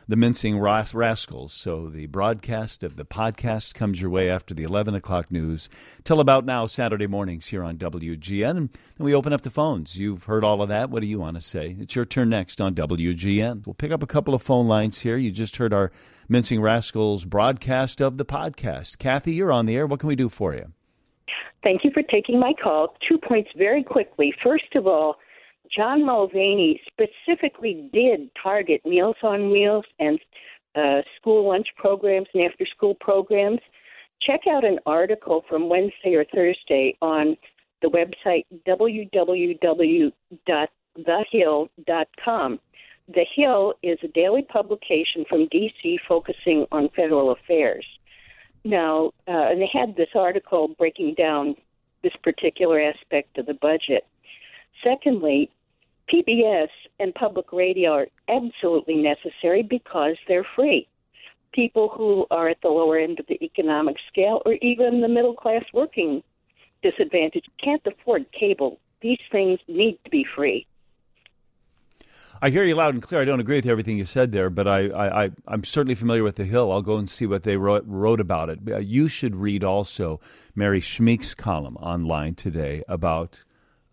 the Mincing Ras- Rascals. So the broadcast of the podcast comes your way after the eleven o'clock news till about now, Saturday mornings here on W G N. And then we open up the phones. You've heard all of that. What do you want to say? It's your turn next on W G N. We'll pick up a couple of phone lines here. You just heard our Mincing Rascals broadcast of the podcast. Kathy, you're on the air. What can we do for you? Thank you for taking my call. Two points very quickly. First of all, John Mulvaney specifically did target Meals on Wheels and uh, school lunch programs and after-school programs. Check out an article from Wednesday or Thursday on the website w w w dot the hill dot com. The Hill is a daily publication from D C focusing on federal affairs. Now, uh, and they had this article breaking down this particular aspect of the budget. Secondly, P B S and public radio are absolutely necessary because they're free. People who are at the lower end of the economic scale or even the middle-class working disadvantage can't afford cable. These things need to be free. I hear you loud and clear. I don't agree with everything you said there, but I, I, I, I'm certainly familiar with The Hill. I'll go and see what they wrote, wrote about it. You should read also Mary Schmeek's column online today about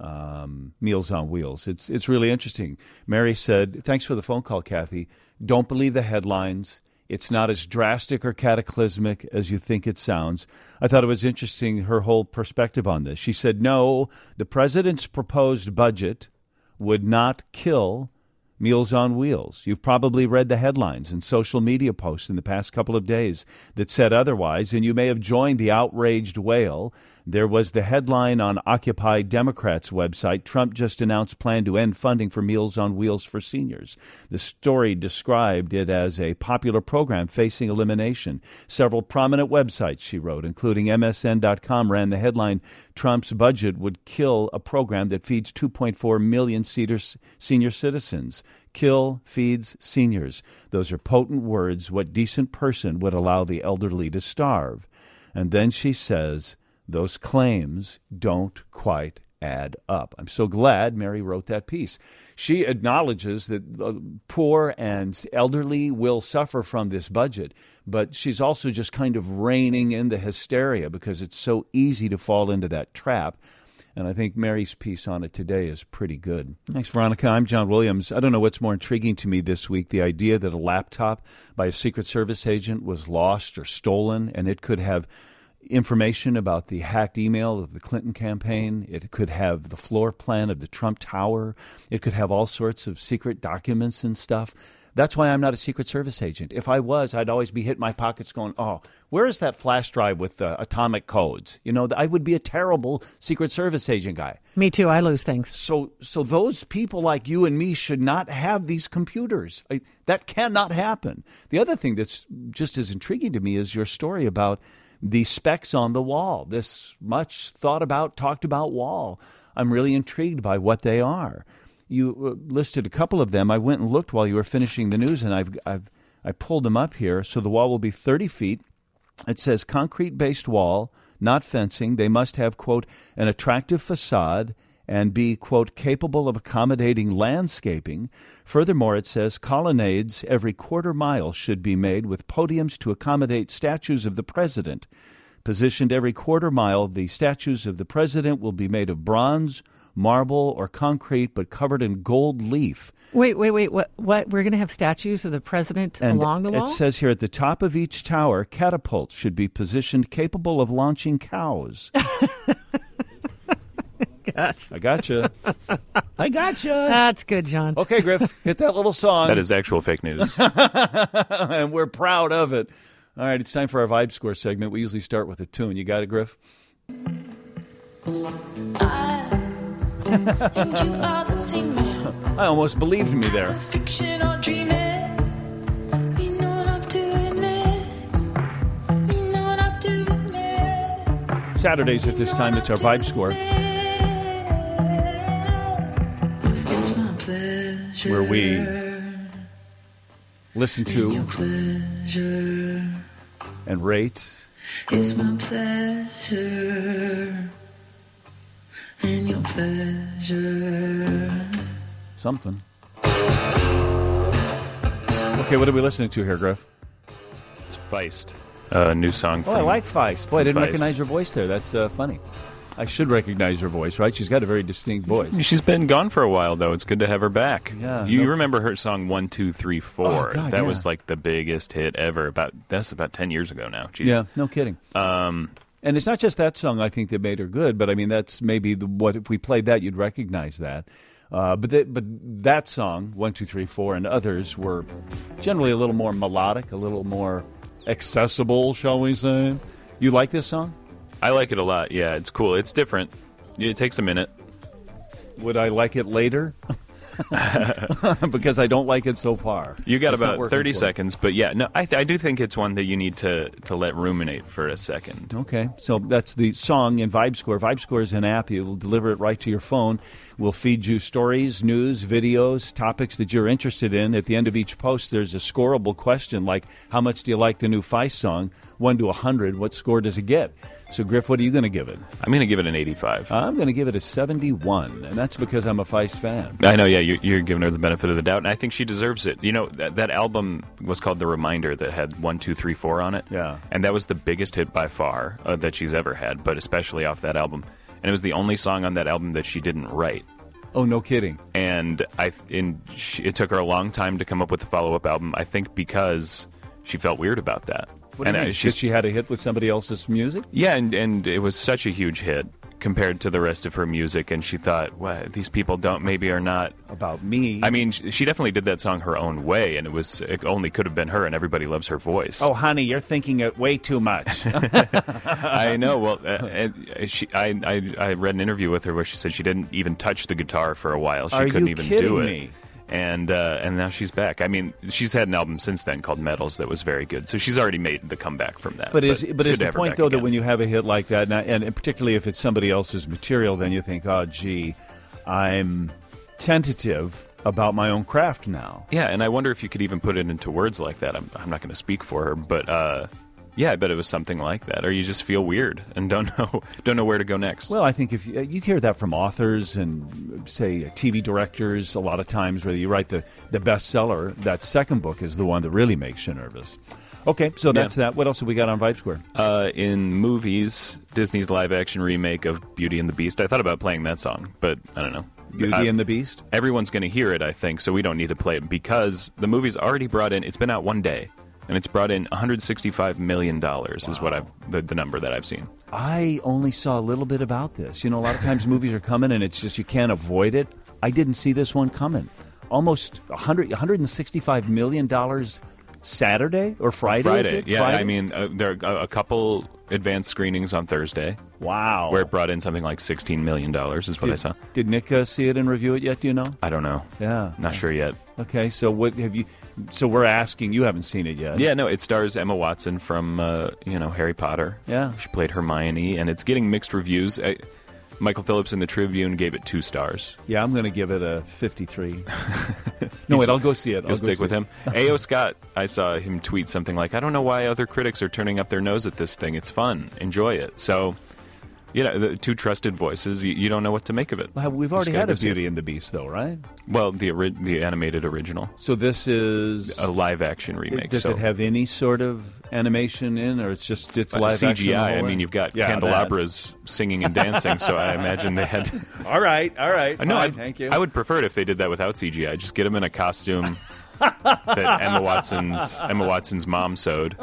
um, Meals on Wheels. It's it's really interesting. Mary said, thanks for the phone call, Kathy. Don't believe the headlines. It's not as drastic or cataclysmic as you think it sounds. I thought it was interesting, her whole perspective on this. She said, no, the president's proposed budget would not kill Meals on Wheels. You've probably read the headlines and social media posts in the past couple of days that said otherwise, and you may have joined the outraged wail. There was the headline on Occupy Democrats' website, Trump just announced plan to end funding for Meals on Wheels for seniors. The story described it as a popular program facing elimination. Several prominent websites, she wrote, including M S N dot com, ran the headline, Trump's budget would kill a program that feeds two point four million senior citizens. Kill feeds seniors. Those are potent words. What decent person would allow the elderly to starve? And then she says, those claims don't quite add up. I'm so glad Mary wrote that piece. She acknowledges that the poor and elderly will suffer from this budget, but she's also just kind of reining in the hysteria because it's so easy to fall into that trap. And I think Mary's piece on it today is pretty good. Thanks, Veronica. I'm John Williams. I don't know what's more intriguing to me this week, the idea that a laptop by a Secret Service agent was lost or stolen, and it could have information about the hacked email of the Clinton campaign. It could have the floor plan of the Trump Tower. It could have all sorts of secret documents and stuff. That's why I'm not a Secret Service agent. If I was, I'd always be hitting my pockets going, oh, where is that flash drive with uh, atomic codes? You know, I would be a terrible Secret Service agent guy. Me too. I lose things. So so those people like you and me should not have these computers. I, that cannot happen. The other thing that's just as intriguing to me is your story about the specs on the wall, this much thought about, talked about wall. I'm really intrigued by what they are. You listed a couple of them. I went and looked while you were finishing the news, and I've, I've I pulled them up here. So the wall will be thirty feet. It says concrete-based wall, not fencing. They must have, quote, an attractive facade and be, quote, capable of accommodating landscaping. Furthermore, it says colonnades every quarter mile should be made with podiums to accommodate statues of the president. Positioned every quarter mile, the statues of the president will be made of bronze, marble, or concrete, but covered in gold leaf. Wait, wait, wait. What? What? We're going to have statues of the president and along the wall? It says here at the top of each tower, catapults should be positioned capable of launching cows. Gotcha. I gotcha. I gotcha. That's good, John. Okay, Griff, hit that little song. That is actual fake news. And we're proud of it. All right, it's time for our Vibe Score segment. We usually start with a tune. You got it, Griff? I, and you are the same man. I almost believed me there. Fiction or dreaming. You know what I'm doing, man. You know what I'm doing, man. Saturdays at this time, it's our Vibe Score. It's my pleasure. Where we listen to and rate. It's my pleasure and your pleasure. Something. Okay, what are we listening to here, Griff? It's Feist, a new song Oh, from I like Feist. Boy, I didn't Feist. recognize her voice there. That's uh, funny. I should recognize her voice, right? She's got a very distinct voice. She's been gone for a while, though. It's good to have her back. Yeah, you no- remember her song "One Two Three Four"? Oh, God, that yeah. was like the biggest hit ever. About that's about ten years ago now. Jeez. Yeah, no kidding. Um, And it's not just that song, I think, that made her good, but I mean, that's maybe the, what, if we played that, you'd recognize that. Uh, but, that, but that song, One, Two, Three, Four, and others were generally a little more melodic, a little more accessible, shall we say. You like this song? I like it a lot. Yeah, it's cool. It's different. It takes a minute. Would I like it later? Because I don't like it so far. You got It's not about working thirty for me. seconds, but yeah, no, I, th- I do think it's one that you need to, to let ruminate for a second. Okay, so that's the song in VibeScore. VibeScore is an app. You'll deliver it right to your phone. We'll feed you stories, news, videos, topics that you're interested in. At the end of each post, there's a scoreable question like, how much do you like the new Feist song? one to one hundred, what score does it get? So, Griff, what are you going to give it? I'm going to give it an eighty-five. I'm going to give it a seventy-one, and that's because I'm a Feist fan. I know, yeah, you're, you're giving her the benefit of the doubt, and I think she deserves it. You know, that, that album was called The Reminder that had one, two, three, four on it. Yeah. And that was the biggest hit by far uh, that she's ever had, but especially off that album. And it was the only song on that album that she didn't write. Oh, no kidding. And I, in, she, it took her a long time to come up with the follow-up album, I think because she felt weird about that. What do and you uh, mean? she's- Because she had a hit with somebody else's music? Yeah, and, and it was such a huge hit compared to the rest of her music, and she thought, well, these people don't maybe are not about me. I mean, sh- she definitely did that song her own way, and it was it only could have been her, and everybody loves her voice. Oh, honey, you're thinking it way too much. I know. Well, uh, uh, she, I, I I read an interview with her where she said she didn't even touch the guitar for a while. She Are couldn't you even kidding do it. me? And uh, and now she's back. I mean, she's had an album since then called Metals that was very good. So she's already made the comeback from that. But is it's but good is to the have her point back though again. that when you have a hit like that, and, and particularly if it's somebody else's material, then you think, oh, gee, I'm tentative about my own craft now. Yeah, and I wonder if you could even put it into words like that. I'm, I'm not going to speak for her, but uh, yeah, I bet it was something like that. Or you just feel weird and don't know don't know where to go next. Well, I think if you, you hear that from authors and say T V directors, a lot of times where you write the the bestseller, that second book is the one that really makes you nervous. Okay, so that's Yeah. that. What else have we got on VibeSquare? Uh, in movies, Disney's live-action remake of Beauty and the Beast. I thought about playing that song, but I don't know. Beauty I- and the Beast? Everyone's going to hear it, I think, so we don't need to play it because the movie's already brought in. It's been out one day, and it's brought in one hundred sixty-five million dollars. Is what I've the, the number that I've seen. I only saw a little bit about this. You know, a lot of times movies are coming and it's just you can't avoid it. I didn't see this one coming. Almost one hundred, one hundred sixty-five million dollars Saturday or Friday? it Friday, did? yeah. Friday? I mean, uh, there are a, a couple advanced screenings on Thursday. Wow. Where it brought in something like sixteen million dollars is what did, I saw. Did Nick uh, see it and review it yet? Do you know? I don't know. Yeah. Not sure yet. Okay, so what have you? So we're asking. You haven't seen it yet. Yeah, no, it stars Emma Watson from, uh, you know, Harry Potter. Yeah. She played Hermione, and it's getting mixed reviews. I, Michael Phillips in the Tribune gave it two stars. Yeah, I'm going to give it a fifty-three. No, wait, I'll go see it. I'll You'll go stick see with it. him. A O. Scott, I saw him tweet something like, I don't know why other critics are turning up their nose at this thing. It's fun. Enjoy it. So, you know, the two trusted voices, you, you don't know what to make of it. Well, we've You already just had gotta a go see it. Beauty and the Beast, though, right? Well, the ori- the animated original. So this is a live-action remake. Does so. it have any sort of animation in, or it's just it's Uh, live C G I. action? the whole I way? mean, you've got Yeah, candelabras singing and dancing, so I imagine they had. All right, all right. No, fine, I, thank you. I would prefer it if they did that without C G I. Just get them in a costume that Emma Watson's Emma Watson's mom sewed,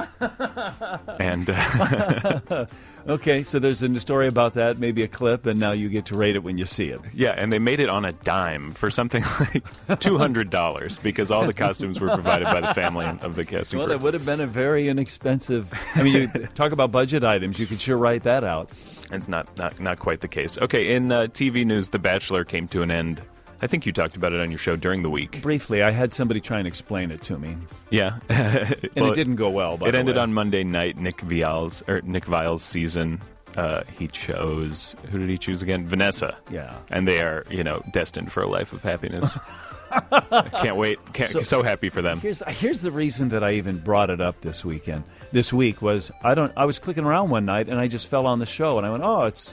and uh, Okay, so there's a story about that, maybe a clip, and now you get to rate it when you see it. yeah, and they made it on a dime for something like two hundred dollars because all the costumes were provided by the family of the casting Well, crew. that would have been a very inexpensive. I mean, you talk about budget items. You could sure write that out. It's not not not quite the case. Okay, in uh, T V news, The Bachelor came to an end. I think you talked about it on your show during the week. Briefly, I had somebody try and explain it to me. Yeah, and Well, it didn't go well. By it the ended way. on Monday night. Nick Vial's or Nick Vial's season. Uh, he chose who did he choose again? Vanessa. Yeah, and they are you know destined for a life of happiness. Can't wait. Can't, so, so happy for them. Here's here's the reason that I even brought it up this weekend. This week was I don't I was clicking around one night and I just fell on the show and I went, oh, it's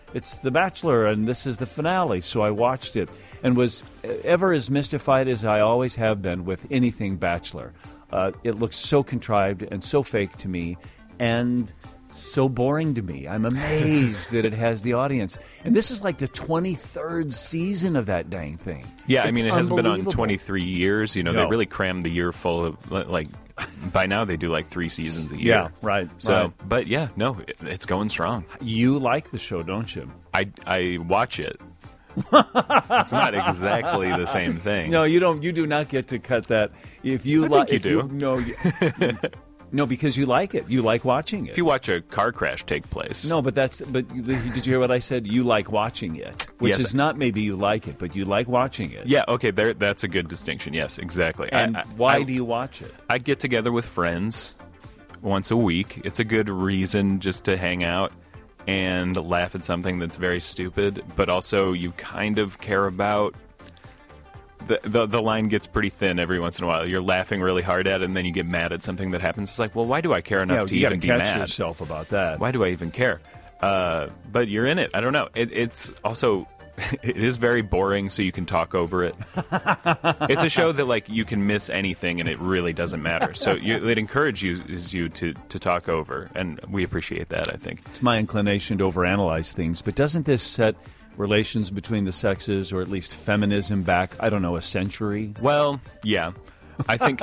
it's The Bachelor, and this is the finale. So I watched it and was ever as mystified as I always have been with anything Bachelor. Uh, it looks so contrived and so fake to me, and so boring to me. I'm amazed that it has the audience. And this is like the twenty-third season of that dang thing. Yeah, I It's mean, it hasn't been on unbelievable. twenty-three years. You know, No. they really crammed the year full of, like, by now they do like three seasons a year. Yeah, right, So, right. but yeah, no, it, it's going strong. You like the show, don't you? I, I watch it. It's not exactly the same thing. No, you don't. You do not get to cut that. If you I like, think you if do. no, you, no, because you like it. You like watching it. If you watch a car crash take place. No, but that's. But did you hear what I said? You like watching it, which Yes. is not maybe you like it, but you like watching it. Yeah, okay, there. That's a good distinction. Yes, exactly. And I, I, why I, do you watch it? I get together with friends once a week. It's a good reason just to hang out and laugh at something that's very stupid, but also you kind of care about. The, the the line gets pretty thin every once in a while. You're laughing really hard at it, and then you get mad at something that happens. It's like, well, why do I care enough Yeah, to you got to even be catch mad? yourself about that. Why do I even care? Uh, but you're in it. I don't know. It, it's also it is very boring, so you can talk over it. It's a show that like you can miss anything, and it really doesn't matter. So you, it encourages you to to talk over, and we appreciate that. I think It's my inclination to overanalyze things, but doesn't this set relations between the sexes, or at least feminism, back, I don't know, a century? Well, yeah. I think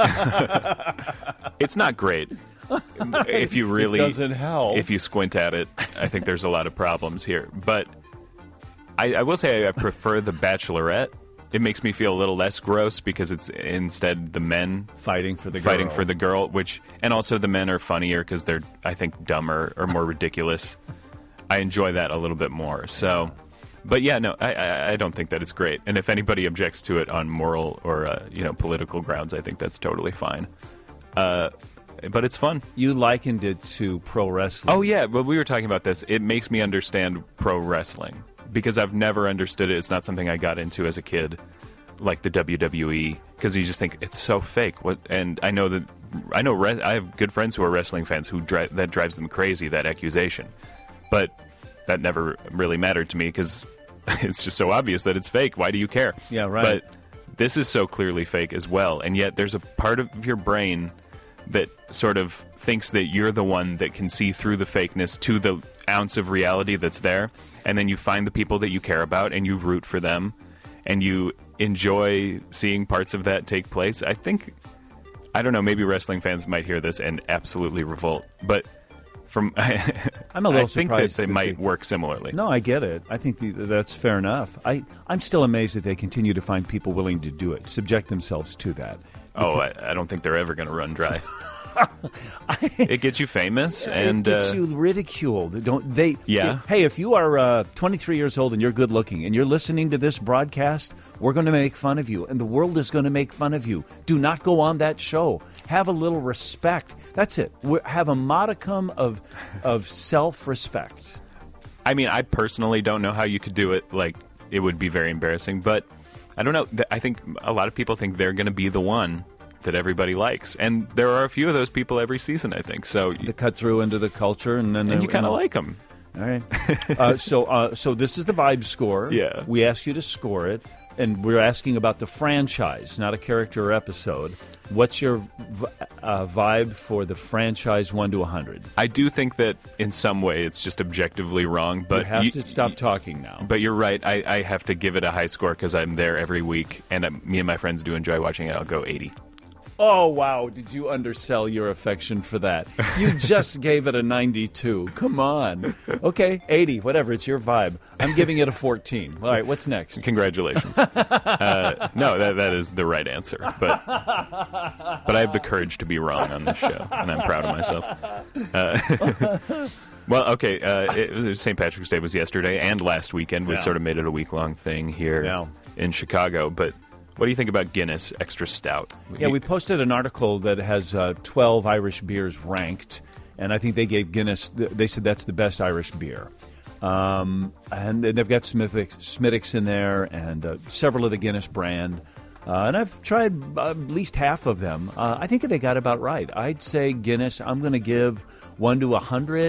it's not great. If you really It doesn't help. If you squint at it, I think there's a lot of problems here. But I, I will say I prefer The Bachelorette. It makes me feel a little less gross because it's instead the men fighting for the fighting girl. for the girl, which and also the men are funnier because they're I think dumber or more ridiculous. I enjoy that a little bit more. So. But yeah, no, I, I, I don't think that it's great. And if anybody objects to it on moral or uh, you know political grounds, I think that's totally fine. Uh, but it's fun. You likened it to pro wrestling. Oh yeah, well we were talking about this. It makes me understand pro wrestling because I've never understood it. It's not something I got into as a kid, like the W W E, because you just think it's so fake. What? And I know that I know re- I have good friends who are wrestling fans who dri- that drives them crazy, that accusation. But that never really mattered to me because it's just so obvious that it's fake. Why do you care? Yeah, right. But this is so clearly fake as well, and yet there's a part of your brain that sort of thinks that you're the one that can see through the fakeness to the ounce of reality that's there, and then you find the people that you care about and you root for them, and you enjoy seeing parts of that take place. I think, I don't know, maybe wrestling fans might hear this and absolutely revolt, but from I'm a little I think that surprised they that might they- work similarly. No, I get it. I think the, that's fair enough. I, I'm still amazed that they continue to find people willing to do it, subject themselves to that. Oh, I, I don't think they're ever going to run dry. It gets you famous, and it gets uh, you ridiculed. Don't they? Yeah. Hey, if you are uh, twenty-three years old and you're good looking and you're listening to this broadcast, we're going to make fun of you, and the world is going to make fun of you. Do not go on that show. Have a little respect. That's it. we have a modicum of of self-respect. I mean, I personally don't know how you could do it. Like, it would be very embarrassing, but I don't know. Th- I think a lot of people think they're going to be the one that everybody likes, and there are a few of those people every season, I think. So To cut through into the culture, and then and you kind of know. like them. All right. uh, so, uh, so this is the vibe score. Yeah. We asked you to score it, and we're asking about the franchise, not a character or episode. What's your v- uh, vibe for the franchise, one to a hundred? I do think that in some way it's just objectively wrong, but you have you- to stop talking now. But you're right. I, I have to give it a high score because I'm there every week, and uh, me and my friends do enjoy watching it. I'll go eighty. Oh, wow. Did you undersell your affection for that? You just gave it a ninety-two. Come on. Okay, eighty, whatever. It's your vibe. I'm giving it a fourteen. All right, what's next? Congratulations. uh, no, that that is the right answer. But but I have the courage to be wrong on this show, and I'm proud of myself. Uh, well, okay. Uh, it, Saint Patrick's Day was yesterday and last weekend. We Yeah. sort of made it a week long thing here Yeah. in Chicago. But what do you think about Guinness Extra Stout? Yeah, we posted an article that has uh, twelve Irish beers ranked, and I think they gave Guinness, they said that's the best Irish beer. Um, and they've got Smithwick's, Smithwick's in there and uh, several of the Guinness brand. Uh, and I've tried uh, at least half of them. Uh, I think they got about right. I'd say Guinness, I'm going to give one to a hundred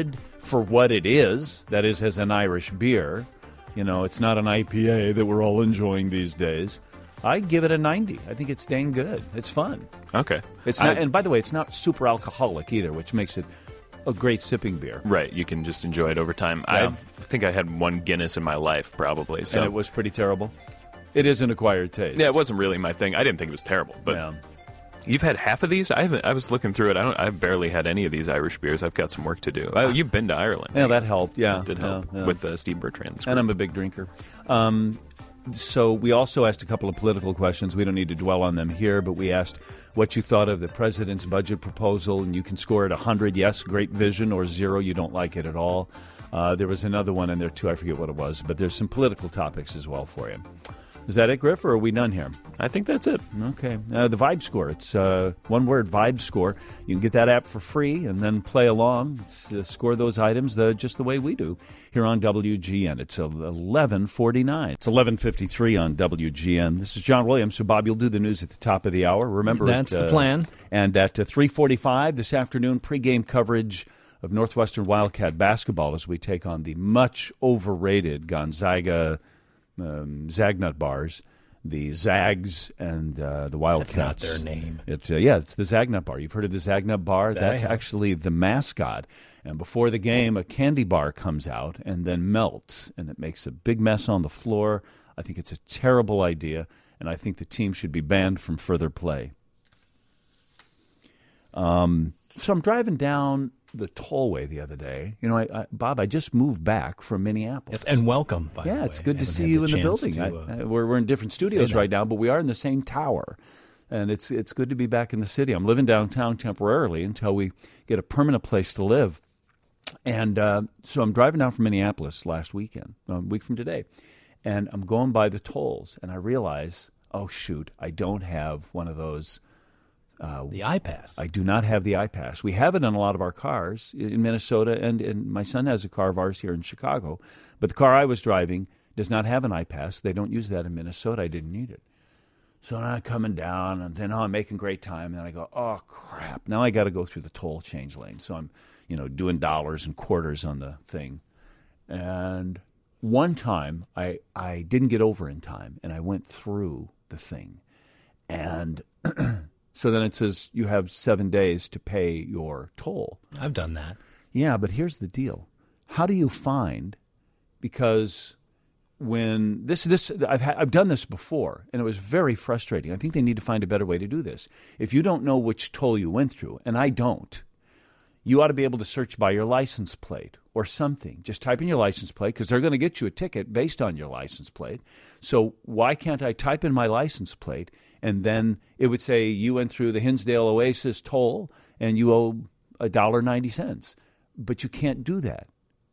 for what it is, that is, as an Irish beer. You know, it's not an I P A that we're all enjoying these days. I give it a ninety. I think it's dang good. It's fun. Okay. It's not, I- and by the way, it's not super alcoholic either, which makes it a great sipping beer. Right, you can just enjoy it over time. Yeah. I think I had one Guinness in my life, probably. So. And it was pretty terrible. It is an acquired taste. Yeah, it wasn't really my thing. I didn't think it was terrible, but Yeah. you've had half of these. I haven't. I was looking through it. I don't. I've barely had any of these Irish beers. I've got some work to do. Oh, you've been to Ireland. Yeah, that helped. Yeah, That did yeah, help yeah. with uh, Steve Bertrand's And I'm a big drinker. Um, so we also asked a couple of political questions. We don't need to dwell on them here, but we asked what you thought of the president's budget proposal, and you can score it one hundred, yes, great vision, or zero, you don't like it at all. Uh, there was another one in there, too. I forget what it was, but there's some political topics as well for you. Is that it, Griff, or are we done here? I think that's it. Okay. Uh, the Vibe Score. It's uh, one word, Vibe Score. You can get that app for free and then play along. It's, uh, score those items the, just the way we do here on W G N. It's eleven forty-nine. It's eleven fifty-three on W G N. This is John Williams. So, Bob, you'll do the news at the top of the hour. Remember, That's at, the uh, plan. And at uh, three forty-five this afternoon, pregame coverage of Northwestern Wildcat basketball as we take on the much overrated Gonzaga um, Zagnut Bars, the Zags and uh, the Wildcats. That's not their name. It, uh, yeah, it's the Zagnut Bar. You've heard of the Zagnut Bar? That I That's have. actually the mascot. And before the game, a candy bar comes out and then melts, and it makes a big mess on the floor. I think it's a terrible idea, and I think the team should be banned from further play. Um, so I'm driving down the tollway the other day. You know, I, I, Bob, I just moved back from Minneapolis. Yes, and welcome, by yeah, the it's way. good to Haven't see had you the in the chance building. to, I, uh, I, we're, we're in different studios that. right now, but we are in the same tower. And it's it's good to be back in the city. I'm living downtown temporarily until we get a permanent place to live. And uh, so I'm driving down from Minneapolis last weekend, a week from today, and I'm going by the tolls, and I realize, oh, shoot, I don't have one of those. Uh, the iPass. I do not have the iPass. We have it on a lot of our cars in Minnesota, and, and my son has a car of ours here in Chicago. But the car I was driving does not have an iPass. They don't use that in Minnesota. I didn't need it. So now I'm coming down, and then oh, I'm making great time. And then I go, oh, crap. Now I got to go through the toll change lane. So I'm, you know, doing dollars and quarters on the thing. And one time I I didn't get over in time, and I went through the thing. And so then it says you have seven days to pay your toll. I've done that. Yeah, but here's the deal. How do you find, because when this this I've ha- I've done this before, and it was very frustrating. I think they need to find a better way to do this. If you don't know which toll you went through, and I don't, you ought to be able to search by your license plate or something. Just type in your license plate, because they're going to get you a ticket based on your license plate. So why can't I type in my license plate, and then it would say you went through the Hinsdale Oasis toll and you owe one dollar and ninety cents. But you can't do that.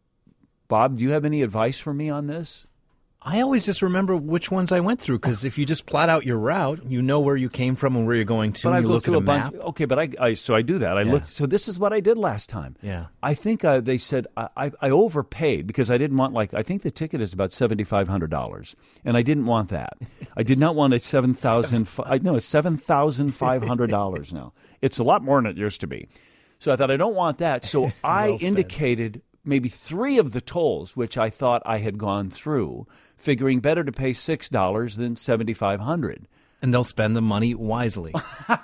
Bob, do you have any advice for me on this? I always just remember which ones I went through, because if you just plot out your route, you know where you came from and where you're going to. But and I you go look through at a a bunch. map. Okay, but I, I so I do that. I Yeah. look. So this is what I did last time. Yeah. I think uh, they said I, I, I overpaid because I didn't want, like, I think the ticket is about seventy five hundred dollars, and I didn't want that. I did not want a seven thousand. I know it's seven thousand five hundred dollars now. It's a lot more than it used to be. So I thought I don't want that. So I Well spent. indicated maybe three of the tolls which I thought I had gone through, figuring better to pay six dollars than seventy five hundred dollars. And they'll spend the money wisely.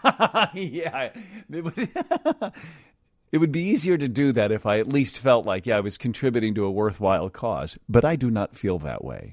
Yeah, it would, it would be easier to do that if I at least felt like, yeah, I was contributing to a worthwhile cause. But I do not feel that way.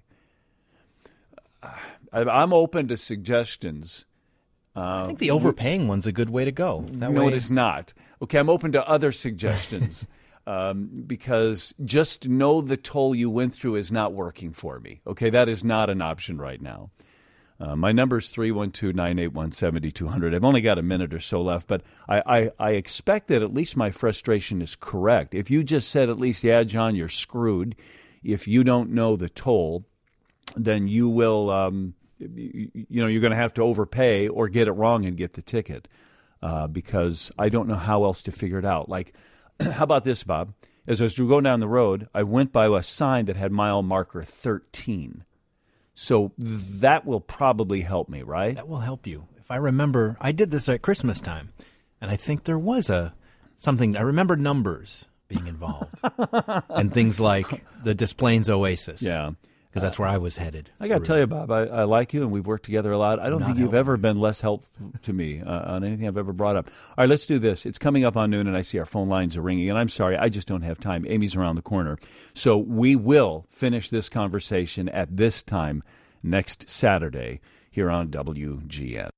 I, I'm open to suggestions. Uh, I think the overpaying one's a good way to go. That no, way, it is not. Okay, I'm open to other suggestions. Um, because just know the toll you went through is not working for me. Okay, that is not an option right now. Uh, my number is three one two, nine eight one, seven two zero zero. I've only got a minute or so left, but I, I, I expect that at least my frustration is correct. If you just said at least, yeah, John, you're screwed. If you don't know the toll, then you will, um, you, you know, you're going to have to overpay or get it wrong and get the ticket uh, because I don't know how else to figure it out. Like, how about this, Bob? As I was going down the road, I went by a sign that had mile marker thirteen. So that will probably help me, right? that will help you. If I remember, I did this at Christmas time, and I think there was a something. I remember numbers being involved, and things like the Des Plaines Oasis. Yeah. Because that's where I was headed. I got to tell you, Bob, I, I like you, and we've worked together a lot. I don't Not think you've helpful. ever been less helpful to me uh, on anything I've ever brought up. All right, let's do this. It's coming up on noon, and I see our phone lines are ringing, and I'm sorry, I just don't have time. Amy's around the corner. So we will finish this conversation at this time next Saturday here on W G N.